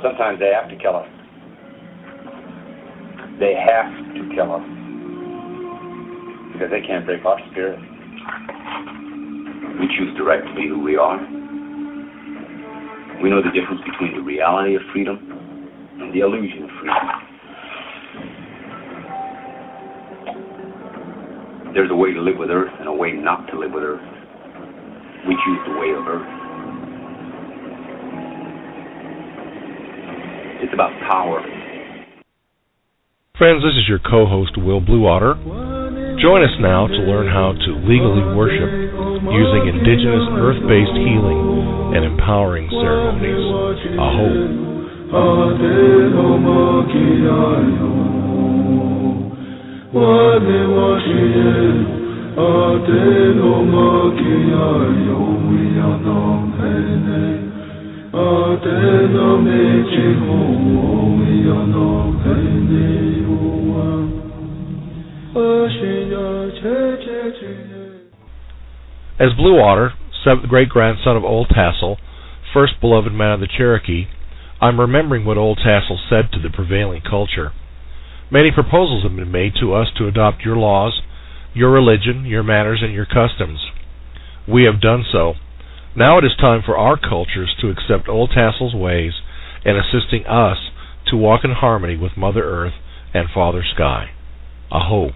sometimes they have to kill us. They have to kill us because they can't break our spirit. We choose to be who we are. We know the difference between the reality of freedom and the illusion of freedom. There's a way to live with Earth and a way not to live with Earth. We choose the way of Earth. It's about power. Friends, this is your co-host, Will Bluewater. Join us now to learn how to legally worship using indigenous earth-based healing and empowering ceremonies. Aho. As Bluewater, seventh great-grandson of Old Tassel, first beloved man of the Cherokee, I'm remembering what Old Tassel said to the prevailing culture. Many proposals have been made to us to adopt your laws, your religion, your manners, and your customs. We have done so. Now it is time for our cultures to accept Old Tassel's ways and assisting us to walk in harmony with Mother Earth and Father Sky. Aho.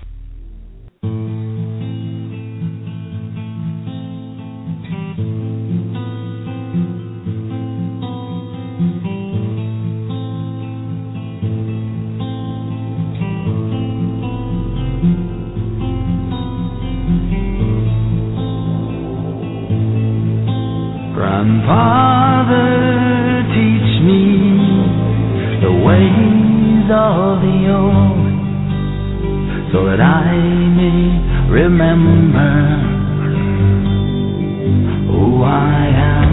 Grandfather, teach me the ways of the old, so that I may remember who I am.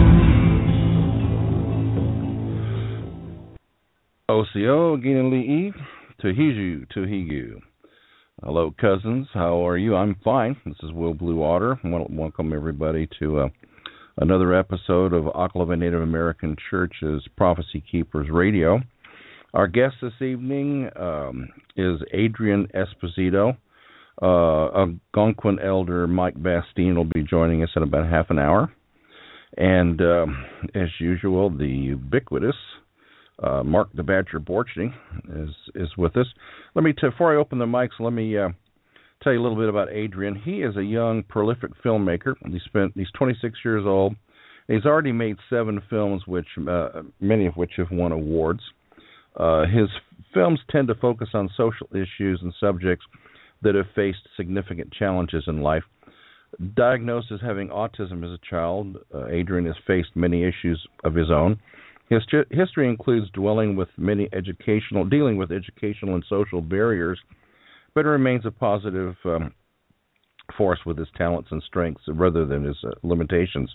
Osio, Ginali'i, Tuhiju. Hello, cousins. How are you? I'm fine. This is Will Bluewater. I want to welcome everybody to another episode of Oklahoma Native American Church's Prophecy Keepers Radio. Our guest this evening is Adrian Esposito. Algonquin elder Mike Bastine will be joining us in about half an hour. And as usual, the ubiquitous Mark the Badger Borchny is with us. Before I open the mics, let me tell you a little bit about Adrian. He is a young, prolific filmmaker. He's 26 years old. He's already made 7 films, which many of which have won awards. His films tend to focus on social issues and subjects that have faced significant challenges in life. Diagnosed as having autism as a child, Adrian has faced many issues of his own. His history includes dealing with educational and social barriers, but it remains a positive force with his talents and strengths rather than his limitations.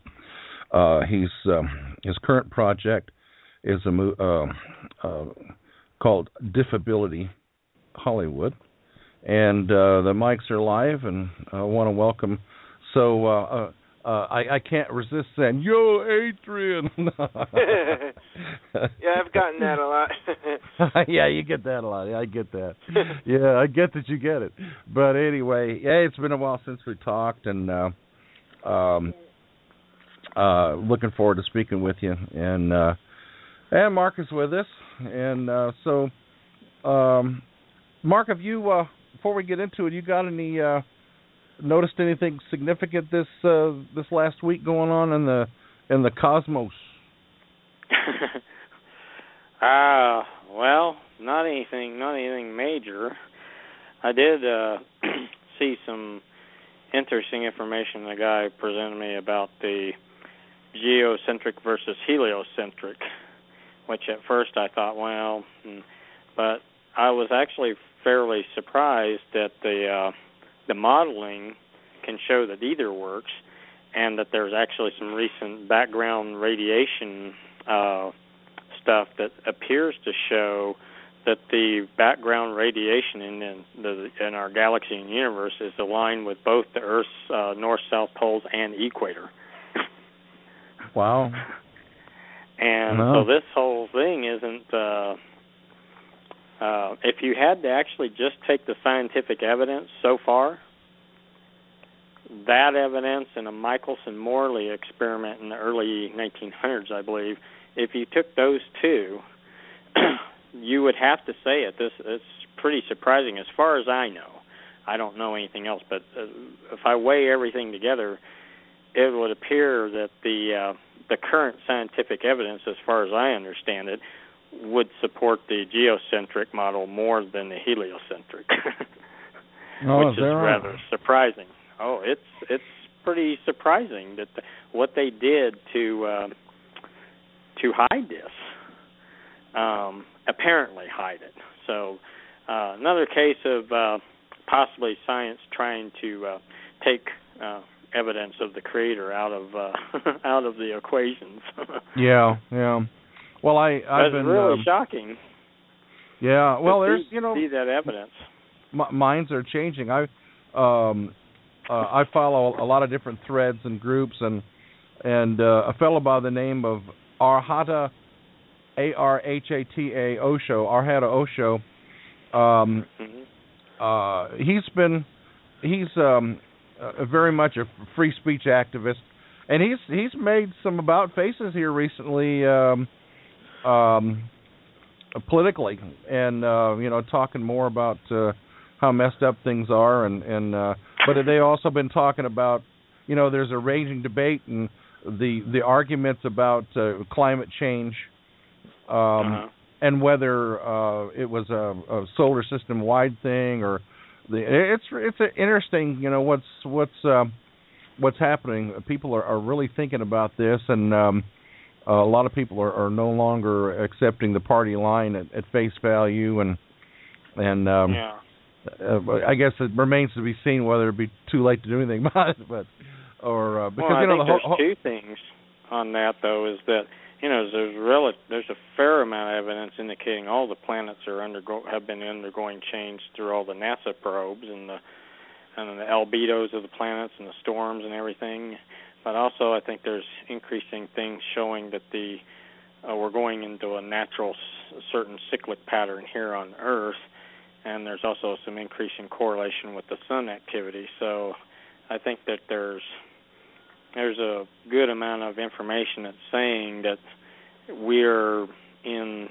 His current project is called Diffability Hollywood, and the mics are live, and I want to welcome. So I can't resist saying, "Yo, Adrian." Yeah, I've gotten that a lot. Yeah, you get that a lot. Yeah, I get that. Yeah, I get that you get it. But anyway, yeah, it's been a while since we talked, and looking forward to speaking with you. And Mark is with us. And so, Mark, have you, before we get into it, you got any noticed anything significant this last week going on in the cosmos? Well, not anything major. I did see some interesting information the guy presented me about the geocentric versus heliocentric, which at first I thought, but I was actually fairly surprised that the modeling can show that either works, and that there's actually some recent background radiation stuff that appears to show that the background radiation in our galaxy and universe is aligned with both the Earth's north-south poles and equator. Wow. And so this whole thing isn't, if you had to actually just take the scientific evidence so far, that evidence and a Michelson-Morley experiment in the early 1900s, I believe, if you took those two, you would have to say it's pretty surprising as far as I know. I don't know anything else, but if I weigh everything together, it would appear that the current scientific evidence, as far as I understand it, would support the geocentric model more than the heliocentric, which is rather surprising. Oh, it's pretty surprising that what they did to hide this, apparently hide it. So another case of possibly science trying to take evidence of the Creator out of out of the equations. Yeah. Well, I've been really shocking. Yeah. Well, there's see that evidence. Minds are changing. I follow a lot of different threads and groups, and a fellow by the name of Arhata, Arhata Osho, Arhata Osho. He's very much a free speech activist, and he's made some about faces here recently, politically, and talking more about how messed up things are, and but they also been talking about, there's a raging debate and the arguments about climate change, and whether it was a solar system wide thing or it's interesting, what's happening. People are really thinking about this, and a lot of people are no longer accepting the party line at face value, and I guess it remains to be seen whether it'd be too late to do anything about it, because I think there's two things on that, though, is that there's a fair amount of evidence indicating all the planets have been undergoing change through all the NASA probes and the albedos of the planets and the storms and everything. But also, I think there's increasing things showing that we're going into a natural certain cyclic pattern here on Earth, and there's also some increasing correlation with the sun activity. So I think that there's a good amount of information that's saying that we're in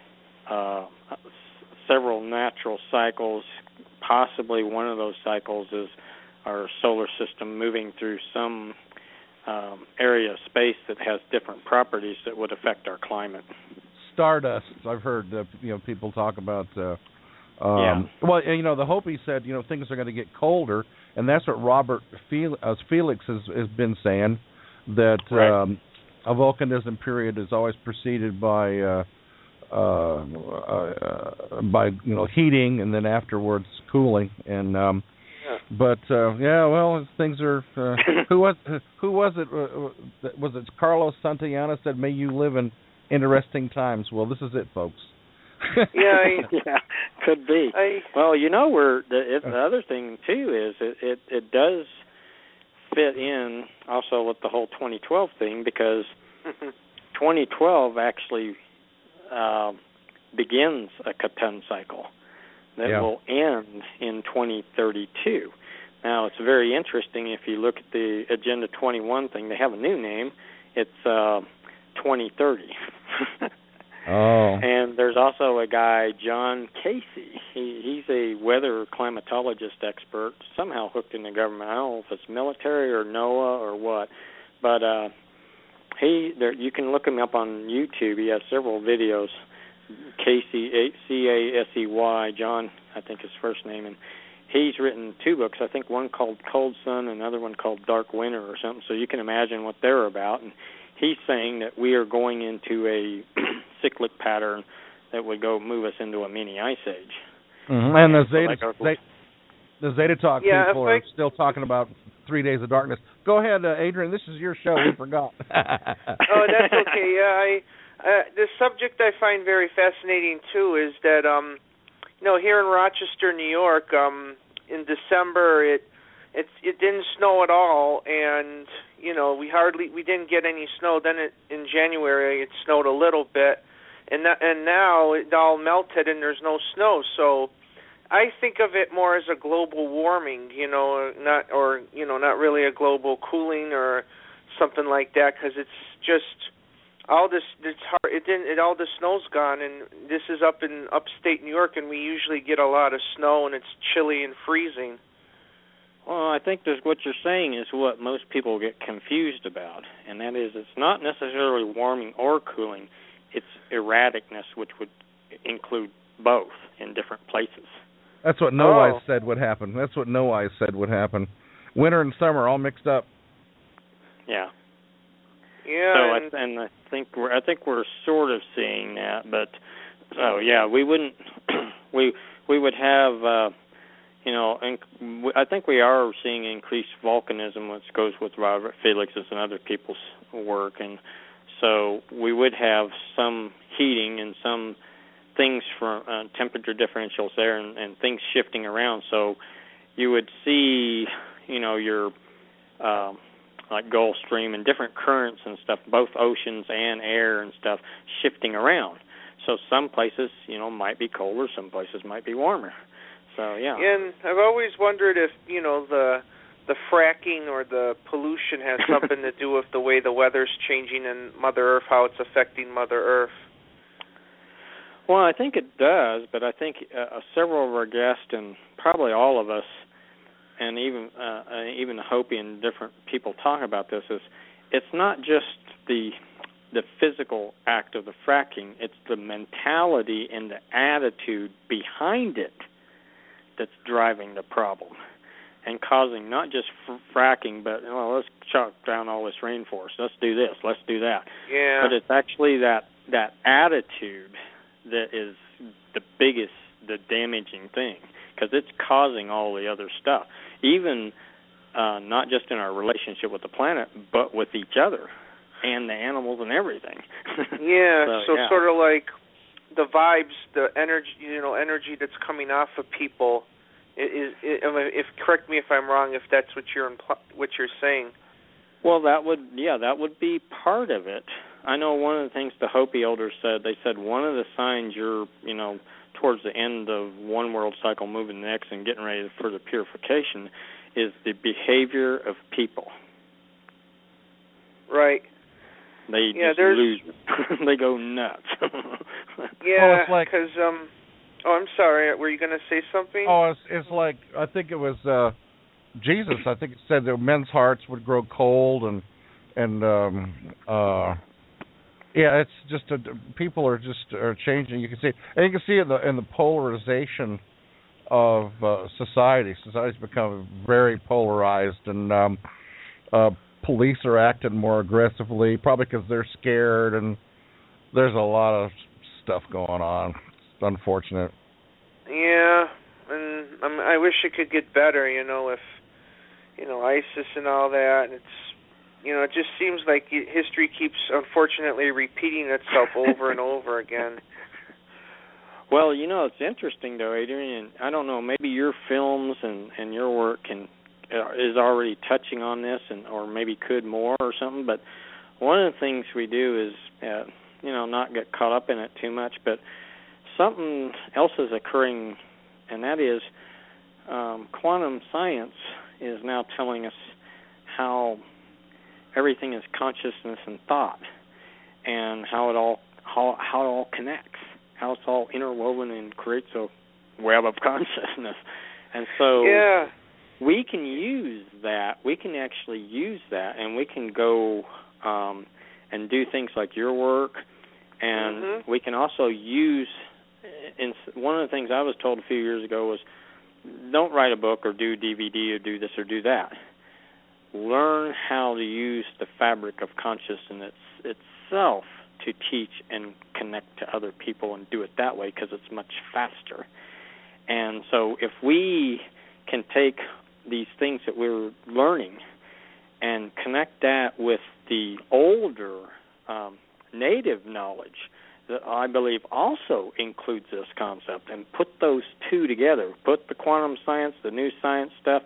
several natural cycles. Possibly one of those cycles is our solar system moving through some area of space that has different properties that would affect our climate. Stardust, I've heard people talk about. Well, the Hopi said things are going to get colder, and that's what Robert Felix has been saying, that a volcanism period is always preceded by heating and then afterwards cooling, and things are. Who was it? Was it Carlos Santayana said, "May you live in interesting times"? Well, this is it, folks. Could be. The other thing too is it does fit in also with the whole 2012 thing, because 2012 actually begins a Khatan cycle that will end in 2032. Now, it's very interesting if you look at the Agenda 21 thing. They have a new name. It's 2030. And there's also a guy, John Casey. He's a weather climatologist expert, somehow hooked in the government. I don't know if it's military or NOAA or what, but you can look him up on YouTube. He has several videos. Casey, Casey, John, I think his first name, and he's written two books. I think one called Cold Sun, another one called Dark Winter or something. So you can imagine what they're about. And he's saying that we are going into a cyclic pattern that would move us into a mini ice age. Mm-hmm. And the Zeta Talk people are still talking about 3 days of darkness. Go ahead, Adrian. This is your show. We forgot. Oh, that's okay. Yeah, the subject I find very fascinating too is that here in Rochester, New York, in December, it didn't snow at all, and we didn't get any snow. Then in January it snowed a little bit, and now it all melted and there's no snow. So I think of it more as a global warming, not really a global cooling or something like that, because it's just all this. It's hard. All the snow's gone, and this is up in upstate New York, and we usually get a lot of snow, and it's chilly and freezing. Well, I think what you're saying is what most people get confused about, and that is it's not necessarily warming or cooling. It's erraticness, which would include both in different places. That's what No Eyes said would happen. Winter and summer all mixed up. Yeah. Yeah. So I think we're sort of seeing that, but we wouldn't. we would have. I think we are seeing increased volcanism, which goes with Robert Felix's and other people's work, and so we would have some heating and some things for temperature differentials there, and things shifting around. So you would see, your like Gulf Stream and different currents and stuff, both oceans and air and stuff shifting around. So some places, might be colder, some places might be warmer. So, yeah. And I've always wondered if, the fracking or the pollution has something to do with the way the weather's changing in Mother Earth, how it's affecting Mother Earth. Well, I think it does, but I think several of our guests and probably all of us, and even Hopi and different people talk about this, is it's not just the physical act of the fracking, it's the mentality and the attitude behind it that's driving the problem and causing not just fracking, but let's chop down all this rainforest. Let's do this. Let's do that. Yeah. But it's actually that attitude that is the damaging thing, because it's causing all the other stuff, even not just in our relationship with the planet, but with each other and the animals and everything. Yeah. So sort of like the vibes, the energy that's coming off of people is correct me if I'm wrong, if that's what you're saying. Well, that would be part of it. I know one of the things the Hopi elders said. They said one of the signs you're towards the end of one world cycle, moving to the next, and getting ready for the purification is the behavior of people. Right. They just lose it. They go nuts. Yeah, because I'm sorry. Were you going to say something? Oh, it's like, I think it was Jesus. I think it said that men's hearts would grow cold, and it's just people are changing. You can see, and you can see in the polarization of society. Society's become very polarized, and police are acting more aggressively, probably because they're scared, and there's a lot of stuff going on. It's unfortunate. Yeah, and I wish it could get better, with, ISIS and all that. And it's, it just seems like history keeps, unfortunately, repeating itself over and over again. Well, it's interesting, though, Adrian. I don't know, maybe your films and your work is already touching on this, or maybe could more or something. But one of the things we do is, not get caught up in it too much, but something else is occurring, and that is quantum science is now telling us how everything is consciousness and thought, and how it all connects, how it's all interwoven and creates a web of consciousness. And so we can use that. We can actually use that, and we can go and do things like your work, and we can also use. And one of the things I was told a few years ago was, don't write a book or do DVD or do this or do that. Learn how to use the fabric of consciousness itself to teach and connect to other people and do it that way, because it's much faster. And so if we can take these things that we're learning and connect that with the older native knowledge that I believe also includes this concept, and put those two together, put the quantum science, the new science stuff,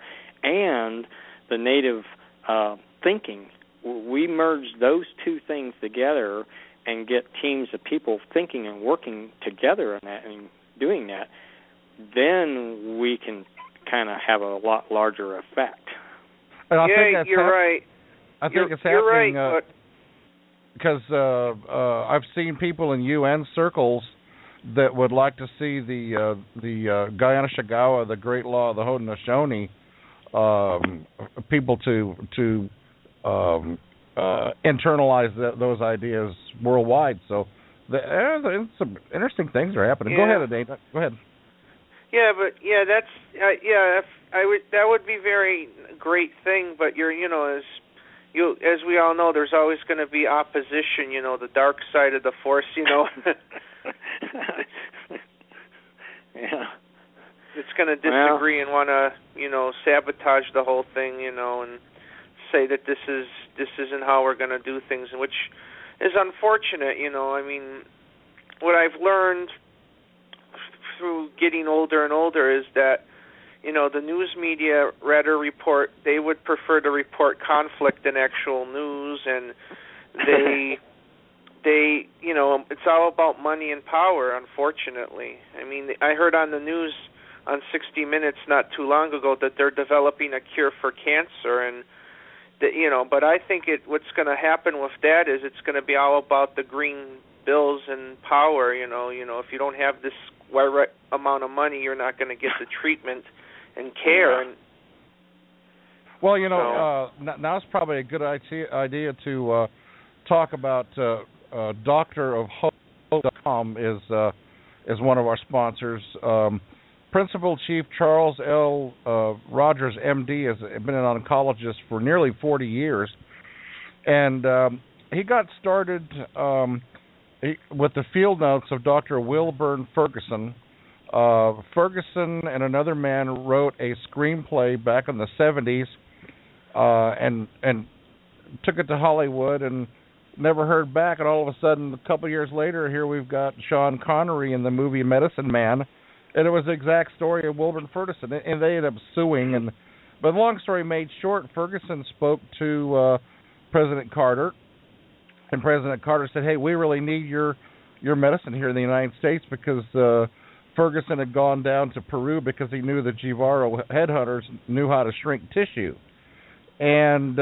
and the native thinking. We merge those two things together and get teams of people thinking and working together on that and doing that, then we can kind of have a lot larger effect. And I think that's you're right. I think it's happening. You're right, because I've seen people in UN circles that would like to see the Guyana Shigawa, the Great Law of the Haudenosaunee, people to internalize those ideas worldwide. So some interesting things are happening. Yeah. Go ahead, Adina. Go ahead. Yeah, but that's that would be very great thing. But as we all know, there's always going to be opposition. The dark side of the force. Yeah. It's going to disagree and want to sabotage the whole thing. And say that this isn't how we're going to do things, which is unfortunate. What I've learned through getting older and older is that the news media they would prefer to report conflict than actual news, and they it's all about money and power, unfortunately. I heard on the news on 60 Minutes not too long ago that they're developing a cure for cancer, and but I think what's going to happen with that is it's going to be all about the green bills and power. If you don't have this right amount of money, you're not going to get the treatment and care. Yeah. Well, now's probably a good idea to talk about DoctorOfHope.com is one of our sponsors. Principal Chief Charles L. Rogers, M.D., has been an oncologist for nearly 40 years, and he got started with the field notes of Dr. Wilburn Ferguson. Ferguson and another man wrote a screenplay back in the 70s and took it to Hollywood and never heard back, and all of a sudden, a couple years later, here we've got Sean Connery in the movie Medicine Man. And it was the exact story of Wilburn Ferguson, and they ended up suing. But long story made short, Ferguson spoke to President Carter, and President Carter said, "Hey, we really need your medicine here in the United States," because Ferguson had gone down to Peru because he knew the Jivaro headhunters knew how to shrink tissue, and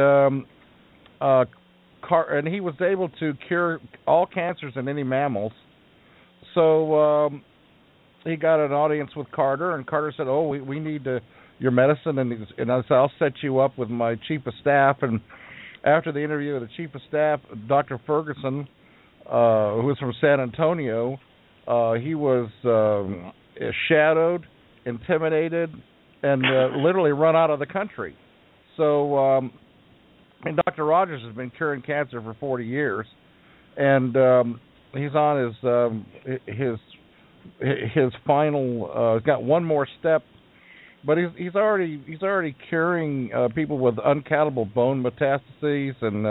he was able to cure all cancers in any mammals. So he got an audience with Carter, and Carter said, "Oh, we need your medicine," and I said, "I'll set you up with my chief of staff." And after the interview with the chief of staff, Dr. Ferguson, who was from San Antonio, he was shadowed, intimidated, and literally run out of the country. So, and Dr. Rogers has been curing cancer for 40 years, and he's on his final. He's got one more step, but he's already curing people with uncountable bone metastases, and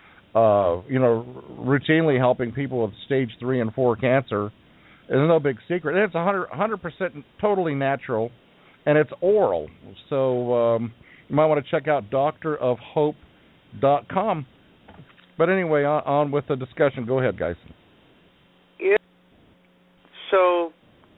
routinely helping people with stage 3 and 4 cancer. It's no big secret, and it's 100% totally natural, and it's oral. So you might want to check out DoctorOfHope.com. But anyway, on with the discussion. Go ahead, guys. Yeah. So,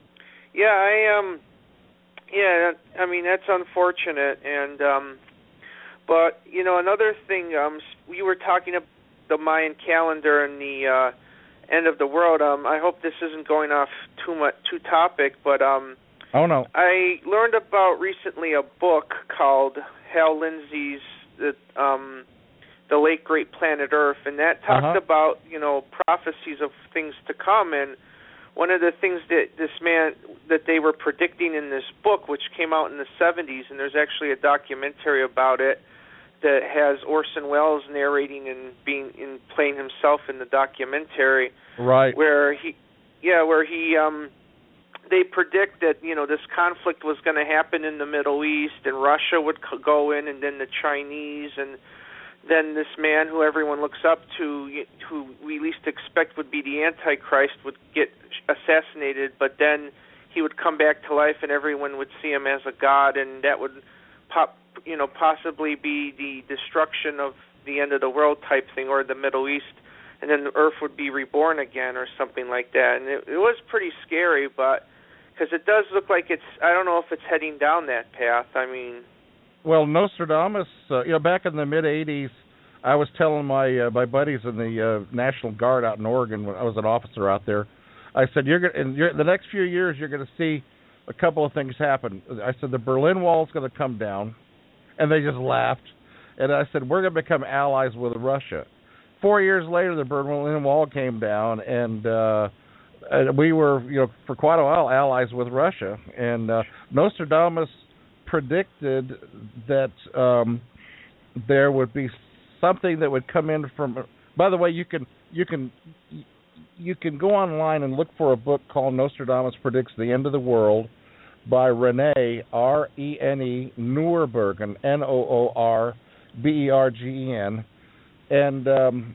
that's unfortunate, and but another thing, we were talking about the Mayan calendar and the end of the world. I hope this isn't going off too topic, but oh no, I learned about recently a book called Hal Lindsey's The Late Great Planet Earth, and that talked about prophecies of things to come. And one of the things that they were predicting in this book, which came out in the 70s, and there's actually a documentary about it that has Orson Welles narrating and playing himself in the documentary, right? Where they predict that this conflict was going to happen in the Middle East, and Russia would go in, and then the Chinese, and then this man who everyone looks up to, who we least expect would be the Antichrist, would get assassinated, but then he would come back to life and everyone would see him as a god, and that would possibly be the destruction of the end of the world type thing, or the Middle East, and then the Earth would be reborn again or something like that. And it was pretty scary, but because it does look like I don't know if it's heading down that path. I mean, well, Nostradamus, back in the mid '80s, I was telling my buddies in the National Guard out in Oregon when I was an officer out there. I said, the next few years you're going to see a couple of things happen. I said the Berlin Wall is going to come down, and they just laughed. And I said, we're going to become allies with Russia. 4 years later, the Berlin Wall came down, and we were, for quite a while, allies with Russia. And Nostradamus predicted that there would be something that would come in from. By the way, you can go online and look for a book called Nostradamus Predicts the End of the World by Rene, R-E-N-E, Noorbergen, Noorbergen, and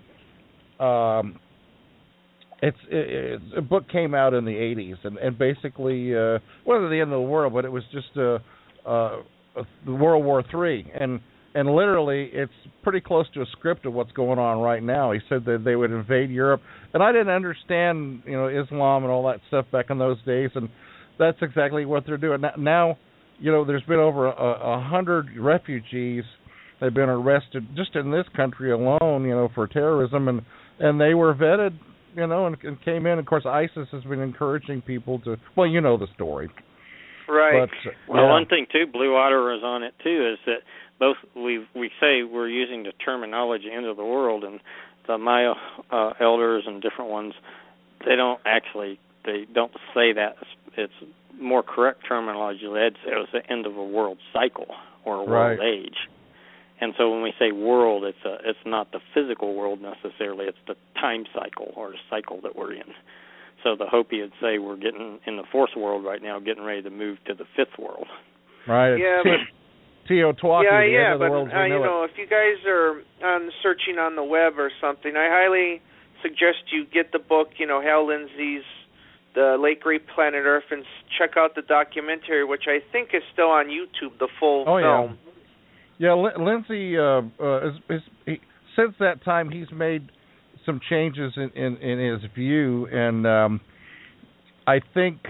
it's a book came out in the 80s, and basically wasn't the end of the world, but it was just World War III, and literally it's pretty close to a script of what's going on right now. He said that they would invade Europe, and I didn't understand Islam and all that stuff back in those days, and that's exactly what they're doing now. There's been over 100 refugees that have been arrested just in this country alone, for terrorism, and they were vetted, and came in. Of course, ISIS has been encouraging people to. Well, you know the story, right? But, one thing too, Blue Water is on it too, is that both we say we're using the terminology "end of the world," and the Maya elders and different ones, they don't say that. It's more correct terminology. They'd say it was the end of a world cycle or a world age. And so when we say world, it's not the physical world necessarily. It's the time cycle or the cycle that we're in. So the Hopi would say we're getting in the fourth world right now, getting ready to move to the fifth world. Right. Yeah. Teotihuacan, the end of the but world. if you guys are searching on the web or something, I highly suggest you get the book. Hal Lindsey's The Late Great Planet Earth, and check out the documentary, which I think is still on YouTube, the full film. Yeah, Lindsey, since that time, he's made some changes in his view, and I think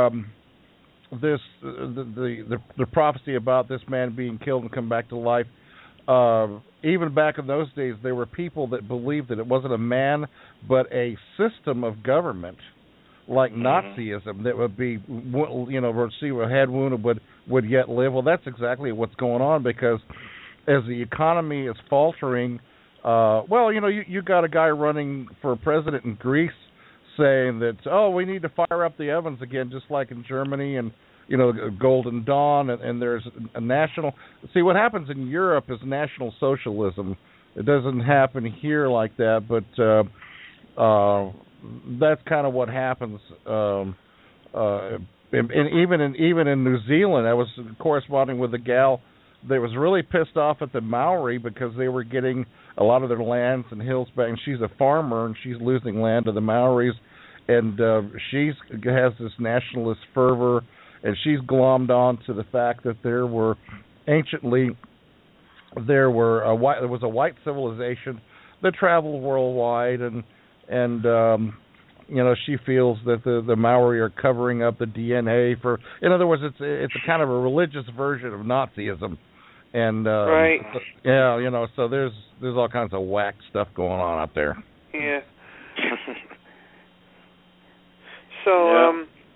the prophecy about this man being killed and come back to life, even back in those days, there were people that believed that it wasn't a man, but a system of government, like Nazism, that would be, see a head wound would yet live. Well, that's exactly what's going on, because as the economy is faltering, you got a guy running for president in Greece saying that, we need to fire up the ovens again, just like in Germany, and Golden Dawn, and there's a national. See, what happens in Europe is national socialism. It doesn't happen here like that, but that's kind of what happens. And even in New Zealand, I was corresponding with a gal that was really pissed off at the Maori because they were getting a lot of their lands and hills back, and she's a farmer and she's losing land to the Maoris, and she has this nationalist fervor, and she's glommed on to the fact that there was a white civilization that traveled worldwide, and she feels that the Maori are covering up the DNA for. In other words, it's a kind of a religious version of Nazism, and right. So there's all kinds of whack stuff going on out there. Yeah. So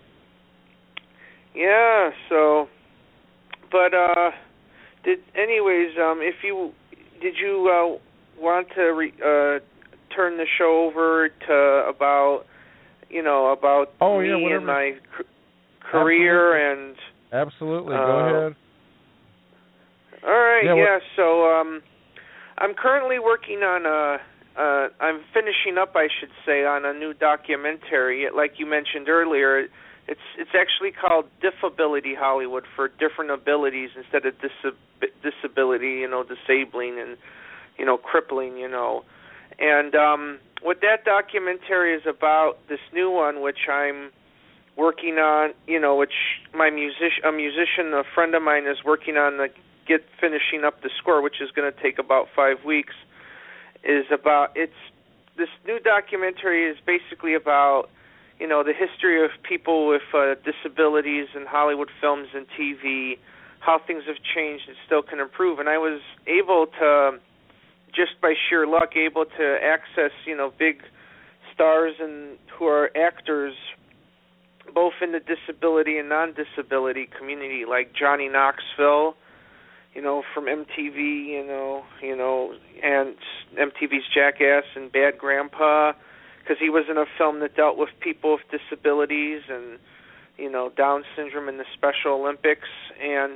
if you want to turn the show over to about me and my career. Absolutely. Go ahead. All right. So I'm currently working on I'm finishing up, I should say, on a new documentary. Like you mentioned earlier, it's actually called Diffability Hollywood, for different abilities instead of disability, disabling and crippling, And what that documentary is about, this new one, which I'm working on, which a musician, a friend of mine, is working on finishing up the score, which is going to take about 5 weeks, is about this new documentary is basically about the history of people with disabilities in Hollywood films and TV, how things have changed and still can improve. And I was able to, just by sheer luck, to access big stars and who are actors both in the disability and non-disability community, like Johnny Knoxville, from MTV, and MTV's Jackass and Bad Grandpa, because he was in a film that dealt with people with disabilities and, Down syndrome in the Special Olympics. And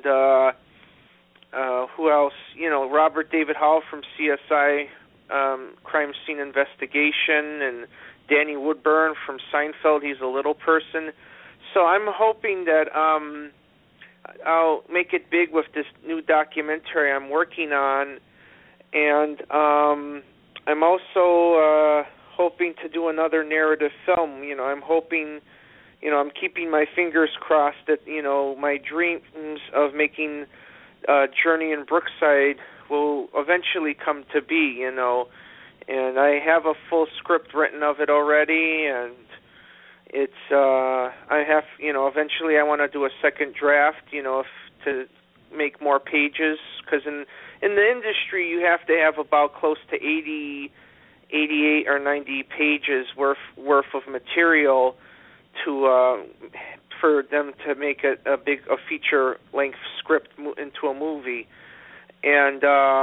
who else? Robert David Hall from CSI, Crime Scene Investigation, and Danny Woodburn from Seinfeld. He's a little person. So I'm hoping that I'll make it big with this new documentary I'm working on, and I'm also hoping to do another narrative film. I'm hoping, I'm keeping my fingers crossed that, my dreams of making Journey in Brookside will eventually come to be, and I have a full script written of it already, and it's I have, eventually I want to do a second draft, to make more pages, because in the industry you have to have about close to 88 or 90 pages worth of material to for them to make a feature length script into a movie. And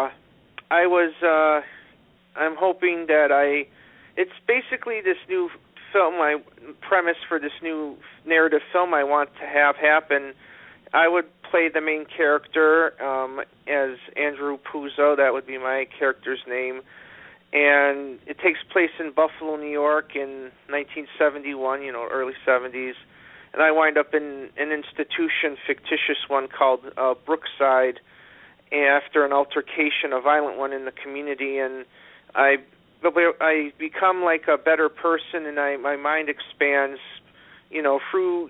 I'm hoping that it's basically this new film, my premise for this new narrative film I want to have happen. I would play the main character as Andrew Puzo. That would be my character's name. And it takes place in Buffalo, New York in 1971, early 70s. And I wind up in an institution, fictitious one, called Brookside, after an altercation, a violent one in the community. And I become like a better person, and my mind expands, through,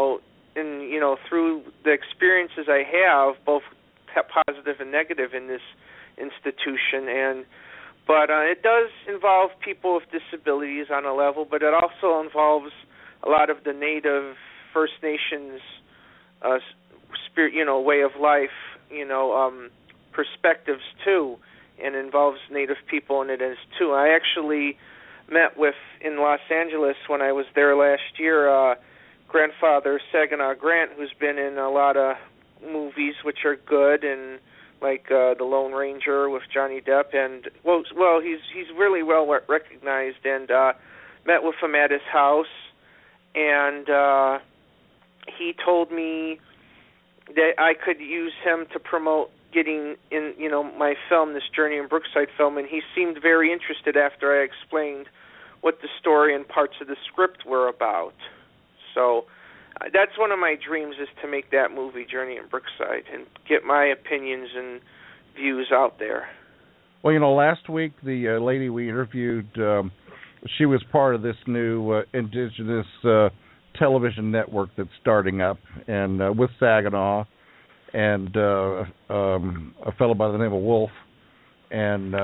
through the experiences I have, both positive and negative in this institution. But it does involve people with disabilities on a level, but it also involves a lot of the Native First Nations spirit, way of life, perspectives too, and involves Native people in it as too. I actually met with, in Los Angeles when I was there last year, grandfather Saginaw Grant, who's been in a lot of movies which are good, and like The Lone Ranger with Johnny Depp, and well, he's really well recognized, and met with him at his house, and he told me that I could use him to promote getting in, my film, this Journey in Brookside film, and he seemed very interested after I explained what the story and parts of the script were about. So that's one of my dreams, is to make that movie, Journey in Brookside, and get my opinions and views out there. Well, last week the lady we interviewed, she was part of this new indigenous television network that's starting up, and with Saginaw, and a fellow by the name of Wolf, and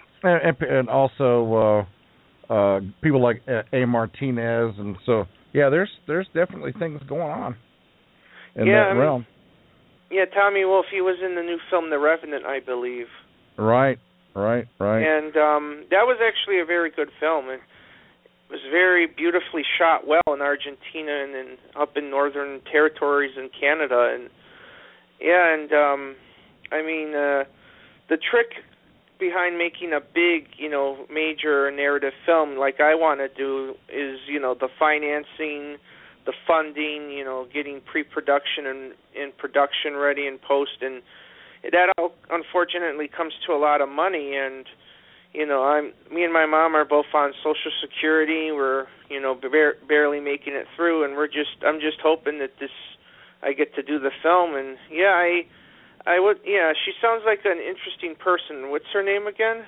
also people like A. Martinez, and so there's definitely things going on in that realm. Yeah, Tommy Wolf, he was in the new film The Revenant, I believe. Right. And that was actually a very good film. It was very beautifully shot well in Argentina and up in northern territories in Canada, and the trick behind making a big, major narrative film like I want to do is, the financing, the funding, getting pre-production and production ready and post, and that all unfortunately comes to a lot of money. And me and my mom are both on Social Security. We're barely making it through, and I'm just hoping that I get to do the film. And I would. Yeah, she sounds like an interesting person. What's her name again?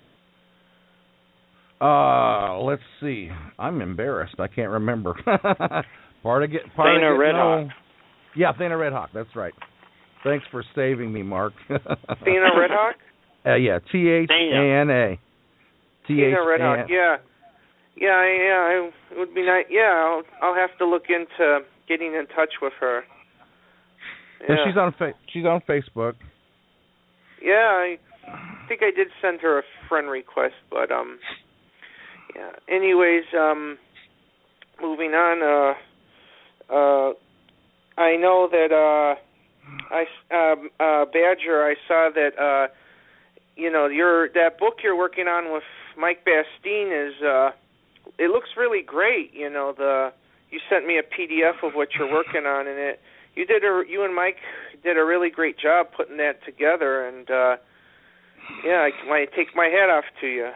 Let's see. I'm embarrassed. I can't remember. Thana Redhawk. Yeah, Thana Redhawk. That's right. Thanks for saving me, Mark. Thena Redhawk? Yeah, Thana. Thena Redhawk, yeah. Yeah, it would be nice. Yeah, I'll have to look into getting in touch with her. Yeah. And she's on Facebook. Yeah, I think I did send her a friend request, but yeah. Anyways, moving on. I know that Badger. I saw that that book you're working on with Mike Bastine is. It looks really great. You sent me a PDF of what you're working on, and you and Mike did a really great job putting that together, and I take my hat off to you.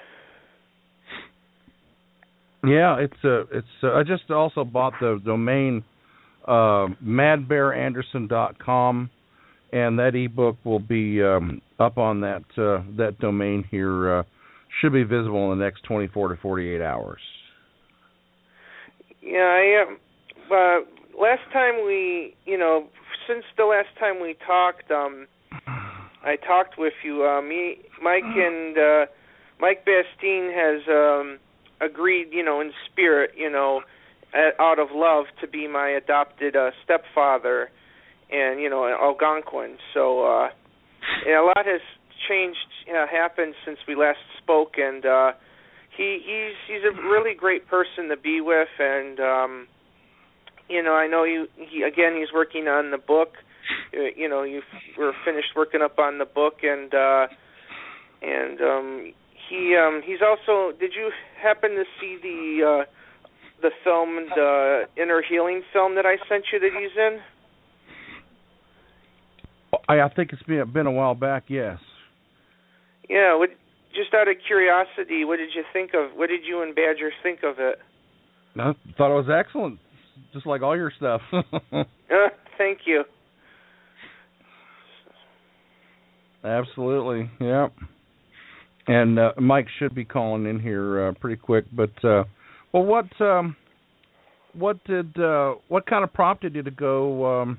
Yeah, it's I just also bought the domain madbearanderson.com, and that ebook will be up on that domain here. Should be visible in the next 24 to 48 hours. Yeah, since the last time we talked, I talked with you. Mike Bastine has agreed, in spirit, out of love, to be my adopted stepfather, and Algonquin. So a lot has changed, happened since we last spoke, and he's a really great person to be with, and I know he's working on the book. We're finished working up on the book, and he's also. Did you happen to see the film, the Inner Healing film that I sent you that he's in? I think it's been a while back. Yes. Yeah. Just out of curiosity, what did you and Badger think of it? I thought it was excellent, just like all your stuff. Thank you. Absolutely, yeah. And Mike should be calling in here pretty quick. But what kind of prompted you to go?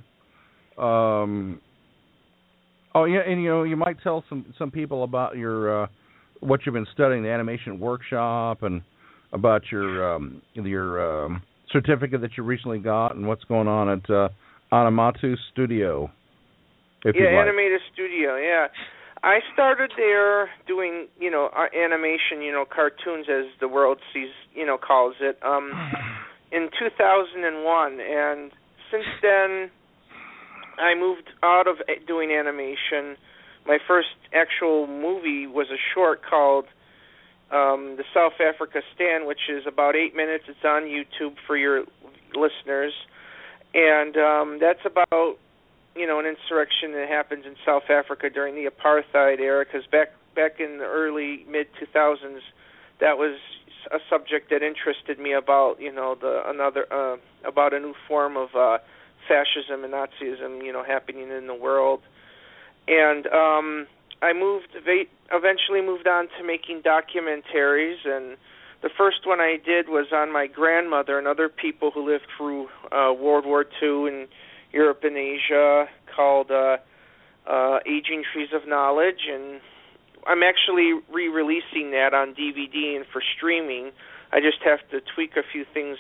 Oh yeah, and you might tell some people about your what you've been studying, the animation workshop, and about your certificate that you recently got, and what's going on at Animatu Studio. Animated Studio. Yeah, I started there doing animation, cartoons as the world sees, calls it, in 2001, and since then I moved out of doing animation. My first actual movie was a short called The South Africa Stand, which is about 8 minutes. It's on YouTube for your listeners. And that's about, an insurrection that happens in South Africa during the apartheid era, because back in the early, mid-2000s, that was a subject that interested me about, about a new form of fascism and Nazism, happening in the world. And I eventually moved on to making documentaries, and the first one I did was on my grandmother and other people who lived through World War II in Europe and Asia, called Aging Trees of Knowledge, and I'm actually re-releasing that on DVD and for streaming. I just have to tweak a few things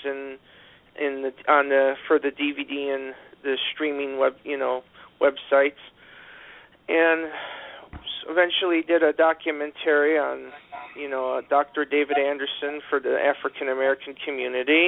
for the DVD and the streaming websites. And eventually did a documentary on, Dr. David Anderson for the African American community.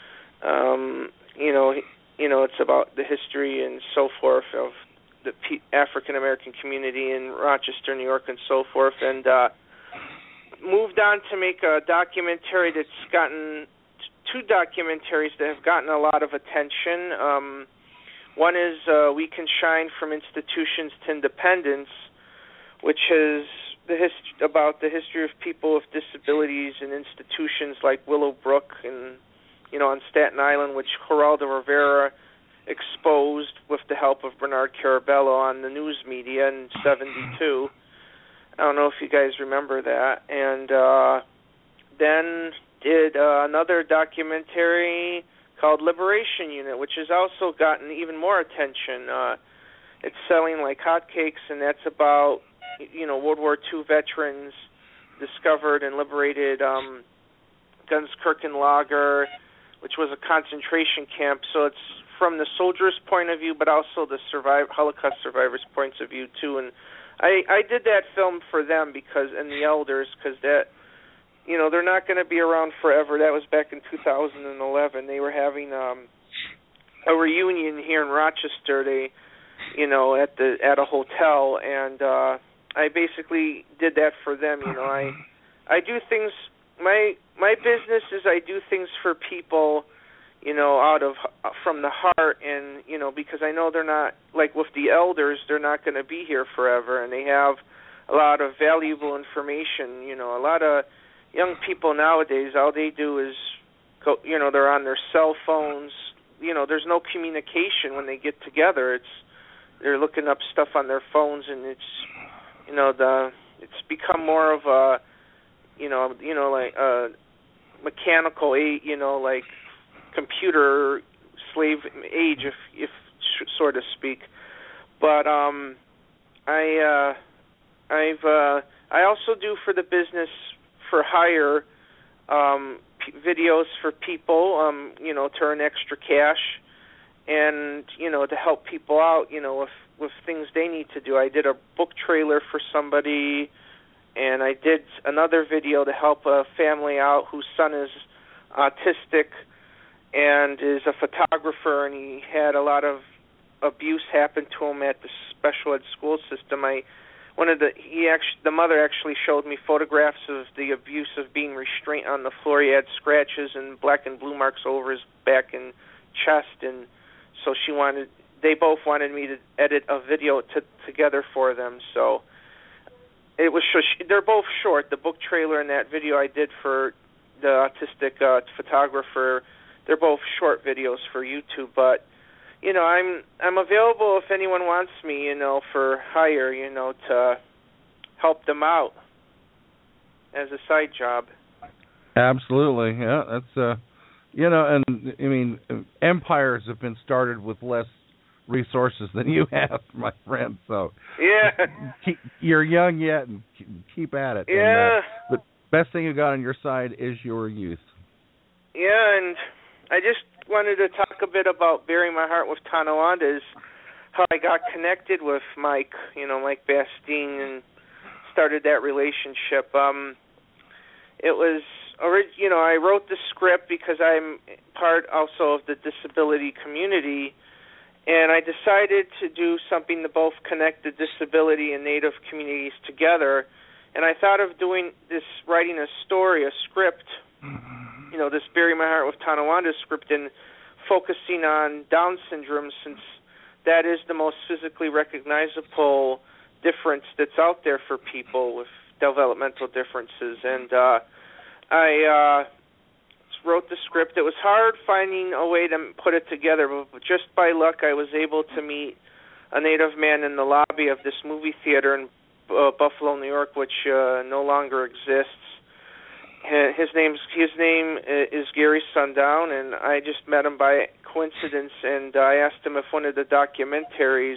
It's about the history and so forth of the African American community in Rochester, New York, and so forth. And moved on to make a documentary that's gotten two documentaries that have gotten a lot of attention. One is We Can Shine from Institutions to Independence, which is about the history of people with disabilities in institutions like Willowbrook and, on Staten Island, which Geraldo Rivera exposed with the help of Bernard Carabello on the news media in 1972. I don't know if you guys remember that. And then did another documentary called Liberation Unit, which has also gotten even more attention. it's selling like hotcakes, and that's about, World War II veterans discovered and liberated Gunskirchen-Lager, which was a concentration camp. So it's from the soldiers' point of view, but also the Holocaust survivors' points of view too. And I did that film for them and the elders, because that, they're not going to be around forever. That was back in 2011. They were having a reunion here in Rochester. They, at a hotel, and I basically did that for them. I do things. My business is I do things for people, from the heart, and because I know they're not, like with the elders, they're not going to be here forever, and they have a lot of valuable information. A lot of young people nowadays, all they do is go, they're on their cell phones. There's no communication when they get together. They're looking up stuff on their phones, and it's become more of a like a mechanical age, like computer slave age, if so to speak. But I also do for the business for hire videos for people, to earn extra cash, and to help people out, with things they need to do. I did a book trailer for somebody, and I did another video to help a family out whose son is autistic and is a photographer, and he had a lot of abuse happen to him at the special ed school system. The mother actually showed me photographs of the abuse of being restrained on the floor. He had scratches and black and blue marks over his back and chest, and so they both wanted me to edit a video together for them. So it was. They're both short. The book trailer and that video I did for the autistic photographer, they're both short videos for YouTube. But I'm available if anyone wants me, for hire, to help them out as a side job. Absolutely, yeah. That's and I mean, empires have been started with less resources than you have, my friend. So yeah, you're young yet, and keep at it. Yeah. And, the best thing you got on your side is your youth. Yeah, and I just wanted to talk a bit about Bury My Heart with Tonawanda, is how I got connected with Mike, Mike Bastine, and started that relationship. It was, I wrote the script because I'm part also of the disability community, and I decided to do something to both connect the disability and Native communities together. And I thought of writing a story, a script, this Bury My Heart with Tonawanda script, and focusing on Down syndrome, since that is the most physically recognizable difference that's out there for people with developmental differences. And I wrote the script. It was hard finding a way to put it together, but just by luck I was able to meet a Native man in the lobby of this movie theater in Buffalo, New York, which no longer exists. His name is Gary Sundown, and I just met him by coincidence, and I asked him if one of the documentaries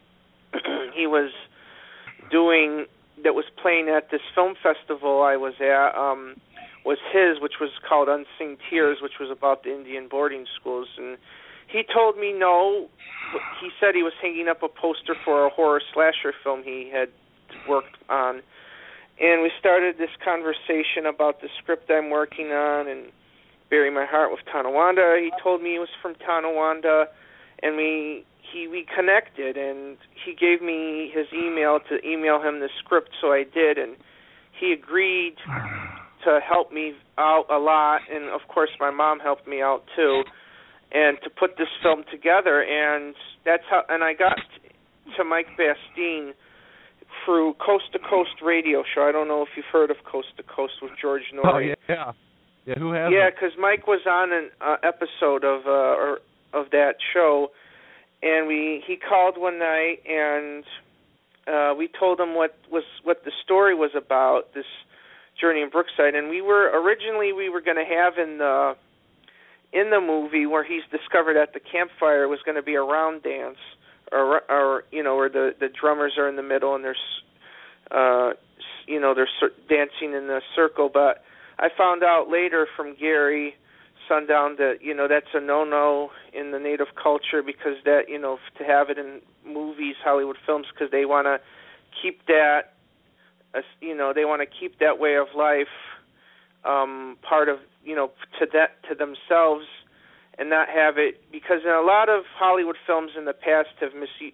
he was doing that was playing at this film festival I was at was his, which was called Unseen Tears, which was about the Indian boarding schools. And he told me no. He said he was hanging up a poster for a horror slasher film he had worked on. And we started this conversation about the script I'm working on and Bury My Heart with Tonawanda. He told me he was from Tonawanda, and we connected, and he gave me his email to email him the script, so I did, and he agreed to help me out a lot, and of course my mom helped me out too, and to put this film together. And that's how. And I got to Mike Bastine through Coast to Coast radio show. I don't know if you've heard of Coast to Coast with George Norrie. Oh yeah, who hasn't? Yeah, because Mike was on an episode of that show, and he called one night, and we told him what the story was about, this journey in Brookside. And we were going to have in the movie where he's discovered at the campfire was going to be a round dance or you know, where the drummers are in the middle and you know, they're dancing in a circle. But I found out later from Gary Sundown that, you know, that's a no-no in the Native culture, because that, you know, to have it in movies, Hollywood films, because they want to keep that, you know, they want to keep that way of life part of, you know, to themselves, and not have it, because in a lot of Hollywood films in the past have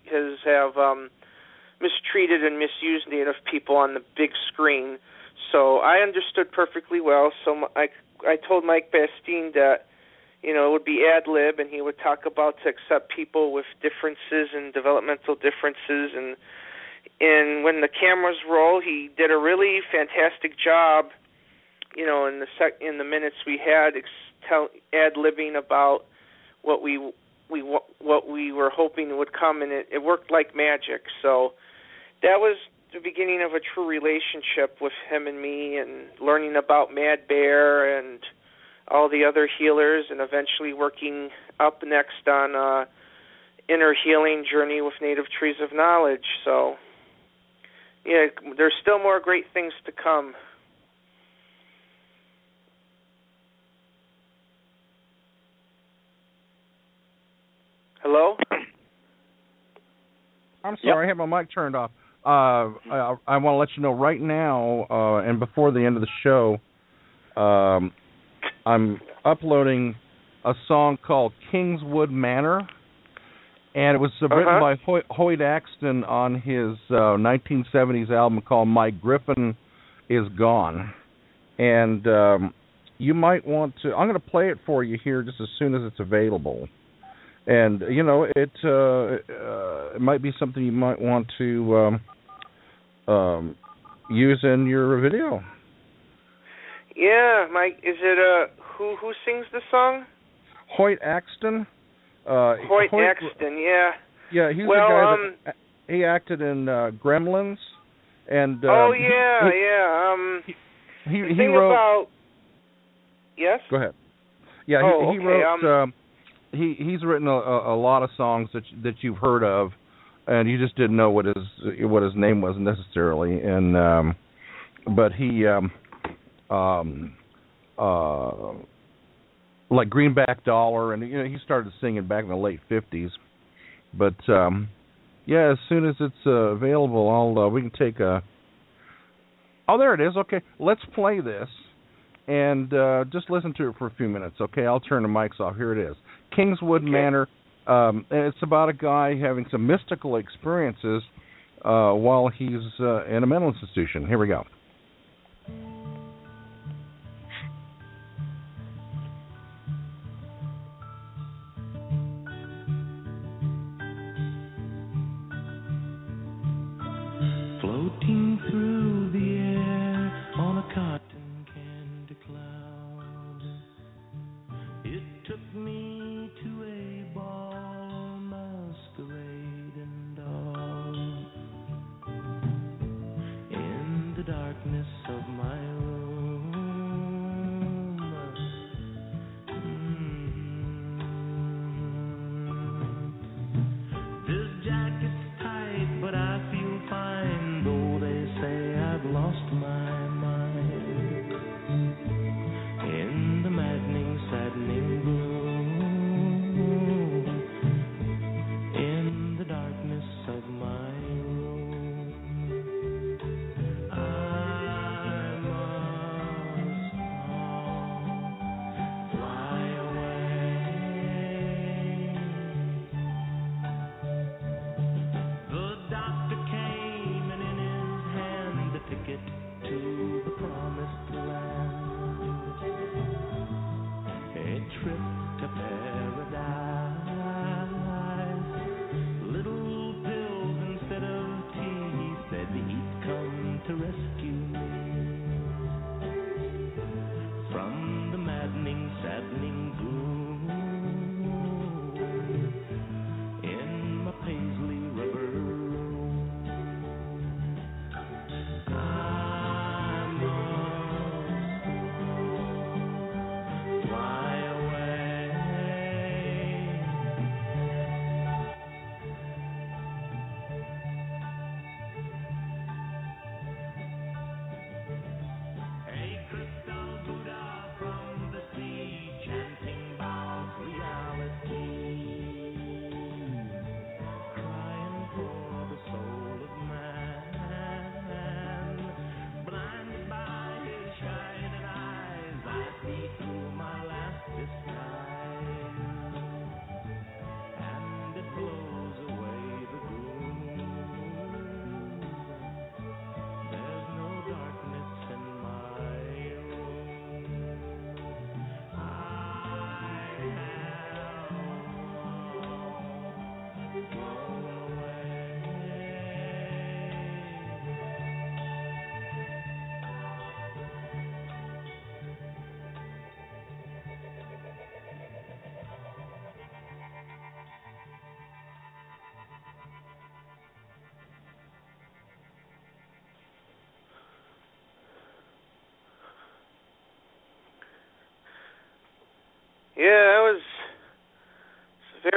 mistreated and misused Native people on the big screen. So I understood perfectly well. So I told Mike Bastine that, you know, it would be ad lib, and he would talk about to accept people with differences and developmental differences, and when the cameras roll, he did a really fantastic job, you know, in the minutes we had ad libbing about what we were hoping would come, and it worked like magic. So that was the beginning of a true relationship with him and me, and learning about Mad Bear and all the other healers, and eventually working up next on inner healing journey with Native Trees of Knowledge. So yeah, there's still more great things to come. Hello? I'm sorry, I had my mic turned off. I want to let you know right now, and before the end of the show, I'm uploading a song called Kingswood Manor, and it was written by Hoyt Axton on his 1970s album called My Griffin Is Gone. And you might want to, I'm going to play it for you here just as soon as it's available. And, you know, it might be something you might want to use in your video. Yeah, Mike, is it who sings the song? Hoyt Axton. Hoyt Axton, yeah. Yeah, he's the guy that he acted in Gremlins, and He wrote. About, yes. Go ahead. Yeah, he wrote. He's written a lot of songs that you've heard of, and you just didn't know what his name was necessarily. And but he like Greenback Dollar, and you know, he started singing back in the late 50s. But yeah, as soon as it's available, we can take a. Oh, there it is. Okay, let's play this, and just listen to it for a few minutes. Okay, I'll turn the mics off. Here it is, Kingswood Manor. And it's about a guy having some mystical experiences while he's in a mental institution. Here we go. Floating through the air on a cotton candy cloud, it took me to a ball masquerading doll. In the darkness of my room, this jacket's tight, but I feel fine, though they say I've lost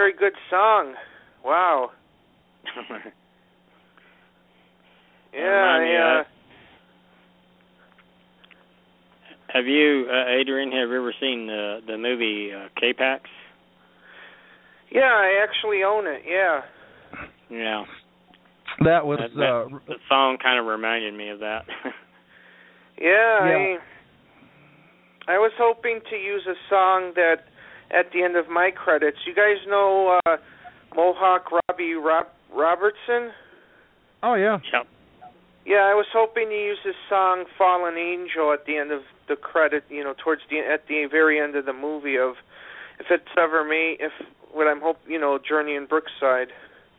very good song. Wow. Yeah. Have you, Adrian? Have you ever seen the movie K-Pax? Yeah, I actually own it. Yeah. Yeah. That was the song kind of reminded me of that. Yeah. I was hoping to use a song that at the end of my credits. You guys know Mohawk Robbie Robertson? Oh yeah. Yep. Yeah, I was hoping to use his song "Fallen Angel" at the end of the credit. Towards at the very end of the movie of, if it's ever made, Journey in Brookside.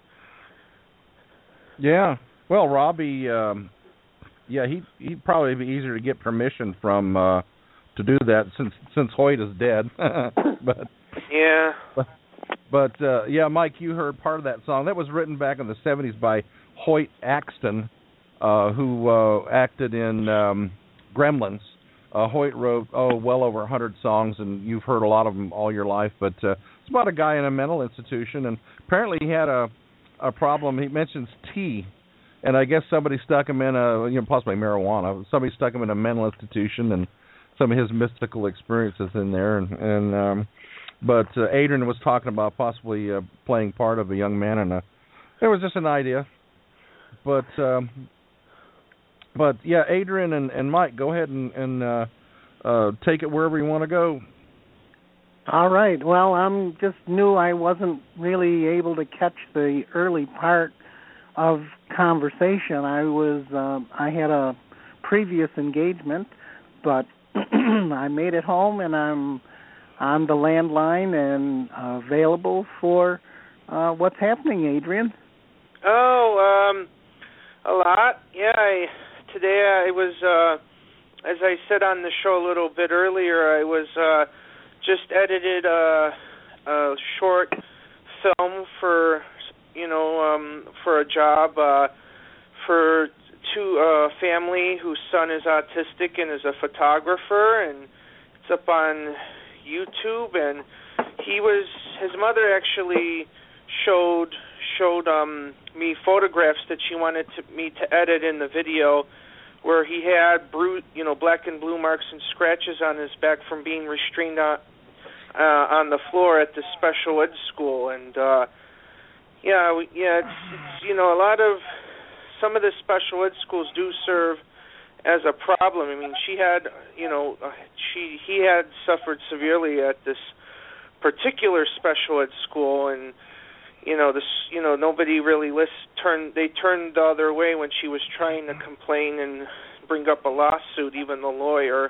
Yeah. Well, Robbie, he'd probably be easier to get permission from to do that since Hoyt is dead. But yeah. But Mike, you heard part of that song. That was written back in the 70s by Hoyt Axton, who acted in Gremlins. Hoyt wrote well over 100 songs, and you've heard a lot of them all your life. But it's about a guy in a mental institution, and apparently he had a problem. He mentions tea, and I guess somebody stuck him in possibly marijuana. Somebody stuck him in a mental institution, and some of his mystical experiences in there. But Adrian was talking about possibly playing part of a young man, and it was just an idea. But yeah, Adrian and Mike, go ahead and take it wherever you want to go. All right. Well, I'm just knew I wasn't really able to catch the early part of conversation. I had a previous engagement, but I made it home, and I'm on the landline and available for what's happening, Adrian. Oh, a lot. Yeah, today I was, as I said on the show a little bit earlier, I was just edited a short film for a job for a family whose son is autistic and is a photographer, and it's up on YouTube. And his mother actually showed me photographs that she wanted me to edit in the video, where he had black and blue marks and scratches on his back from being restrained on the floor at the special ed school. And it's a lot of, some of the special ed schools do serve as a problem. I mean, he had suffered severely at this particular special ed school, and nobody really they turned the other way when she was trying to complain and bring up a lawsuit, even the lawyer.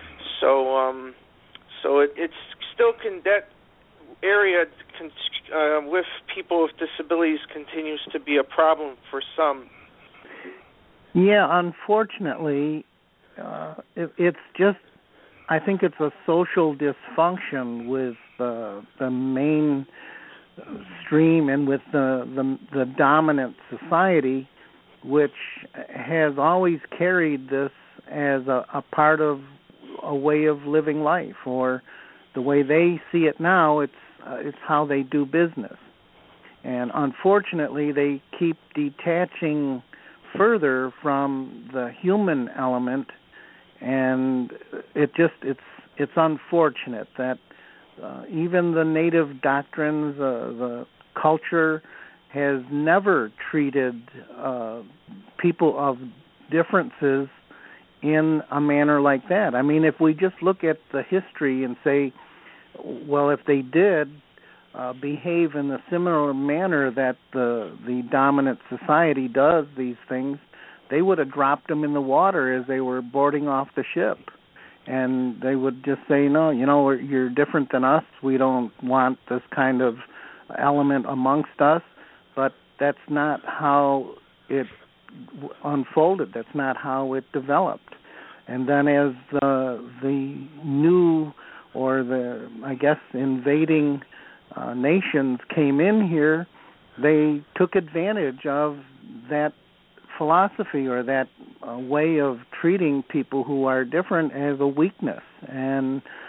So it's still that area with people with disabilities continues to be a problem for some. Yeah, unfortunately, it's just, I think it's a social dysfunction with the main stream and with the dominant society, which has always carried this as a part of a way of living life, or the way they see it now. It's how they do business, and unfortunately, they keep detaching further from the human element, and it's unfortunate that even the native doctrines, the culture has never treated people of differences in a manner like that. I mean, if we just look at the history and say, well, if they did behave in a similar manner that the dominant society does these things, they would have dropped them in the water as they were boarding off the ship. And they would just say, no, you're different than us. We don't want this kind of element amongst us. But that's not how it unfolded. That's not how it developed. And then as the new, or the, I guess, invading nations came in here, they took advantage of that philosophy, or that way of treating people who are different, as a weakness. And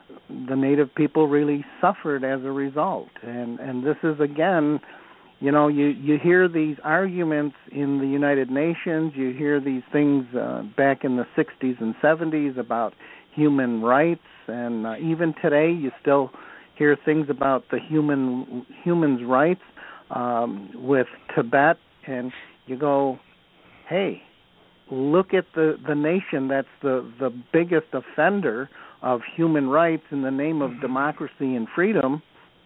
the Native people really suffered as a result. And this is, again, you hear these arguments in the United Nations, you hear these things back in the 60s and 70s about human rights, and even today you still hear things about the humans' rights with Tibet, and you go, hey, look at the nation that's the biggest offender of human rights in the name of democracy and freedom,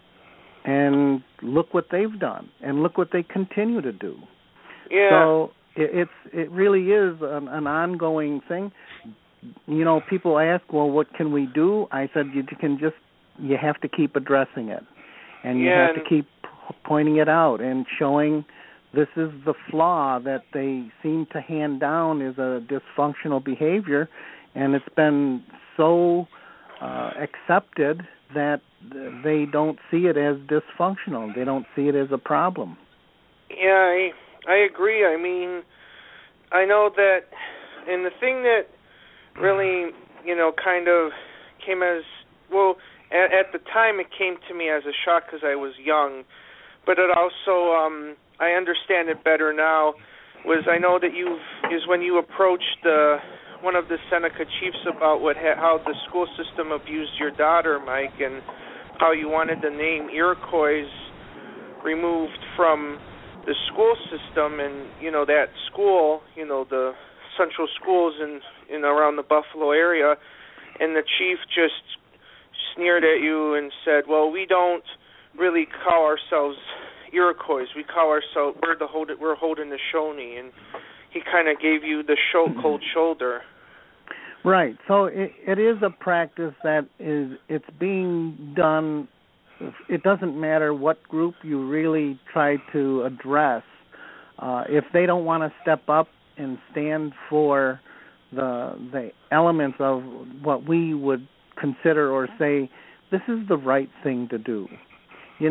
and look what they've done, and look what they continue to do. Yeah. So it really is an ongoing thing. People ask, well, what can we do? I said you have to keep addressing it, and you have to keep pointing it out and showing this is the flaw that they seem to hand down as a dysfunctional behavior, and it's been so accepted that they don't see it as dysfunctional. They don't see it as a problem. Yeah, I agree. I mean, I know that, and the thing that really, kind of came as, well, at the time it came to me as a shock because I was young, but it also, I understand it better now, was I know that when you approached one of the Seneca chiefs about how the school system abused your daughter, Mike, and how you wanted the name Iroquois removed from the school system, and that school, the central schools in around the Buffalo area, and the chief just sneered at you and said, well, we don't really call ourselves Iroquois. We call ourselves, we're Haudenosaunee, and he kind of gave you the cold shoulder. Right. So it is a practice that it's being done. It doesn't matter what group you really try to address. If they don't want to step up and stand for the elements of what we would consider or say, this is the right thing to do. You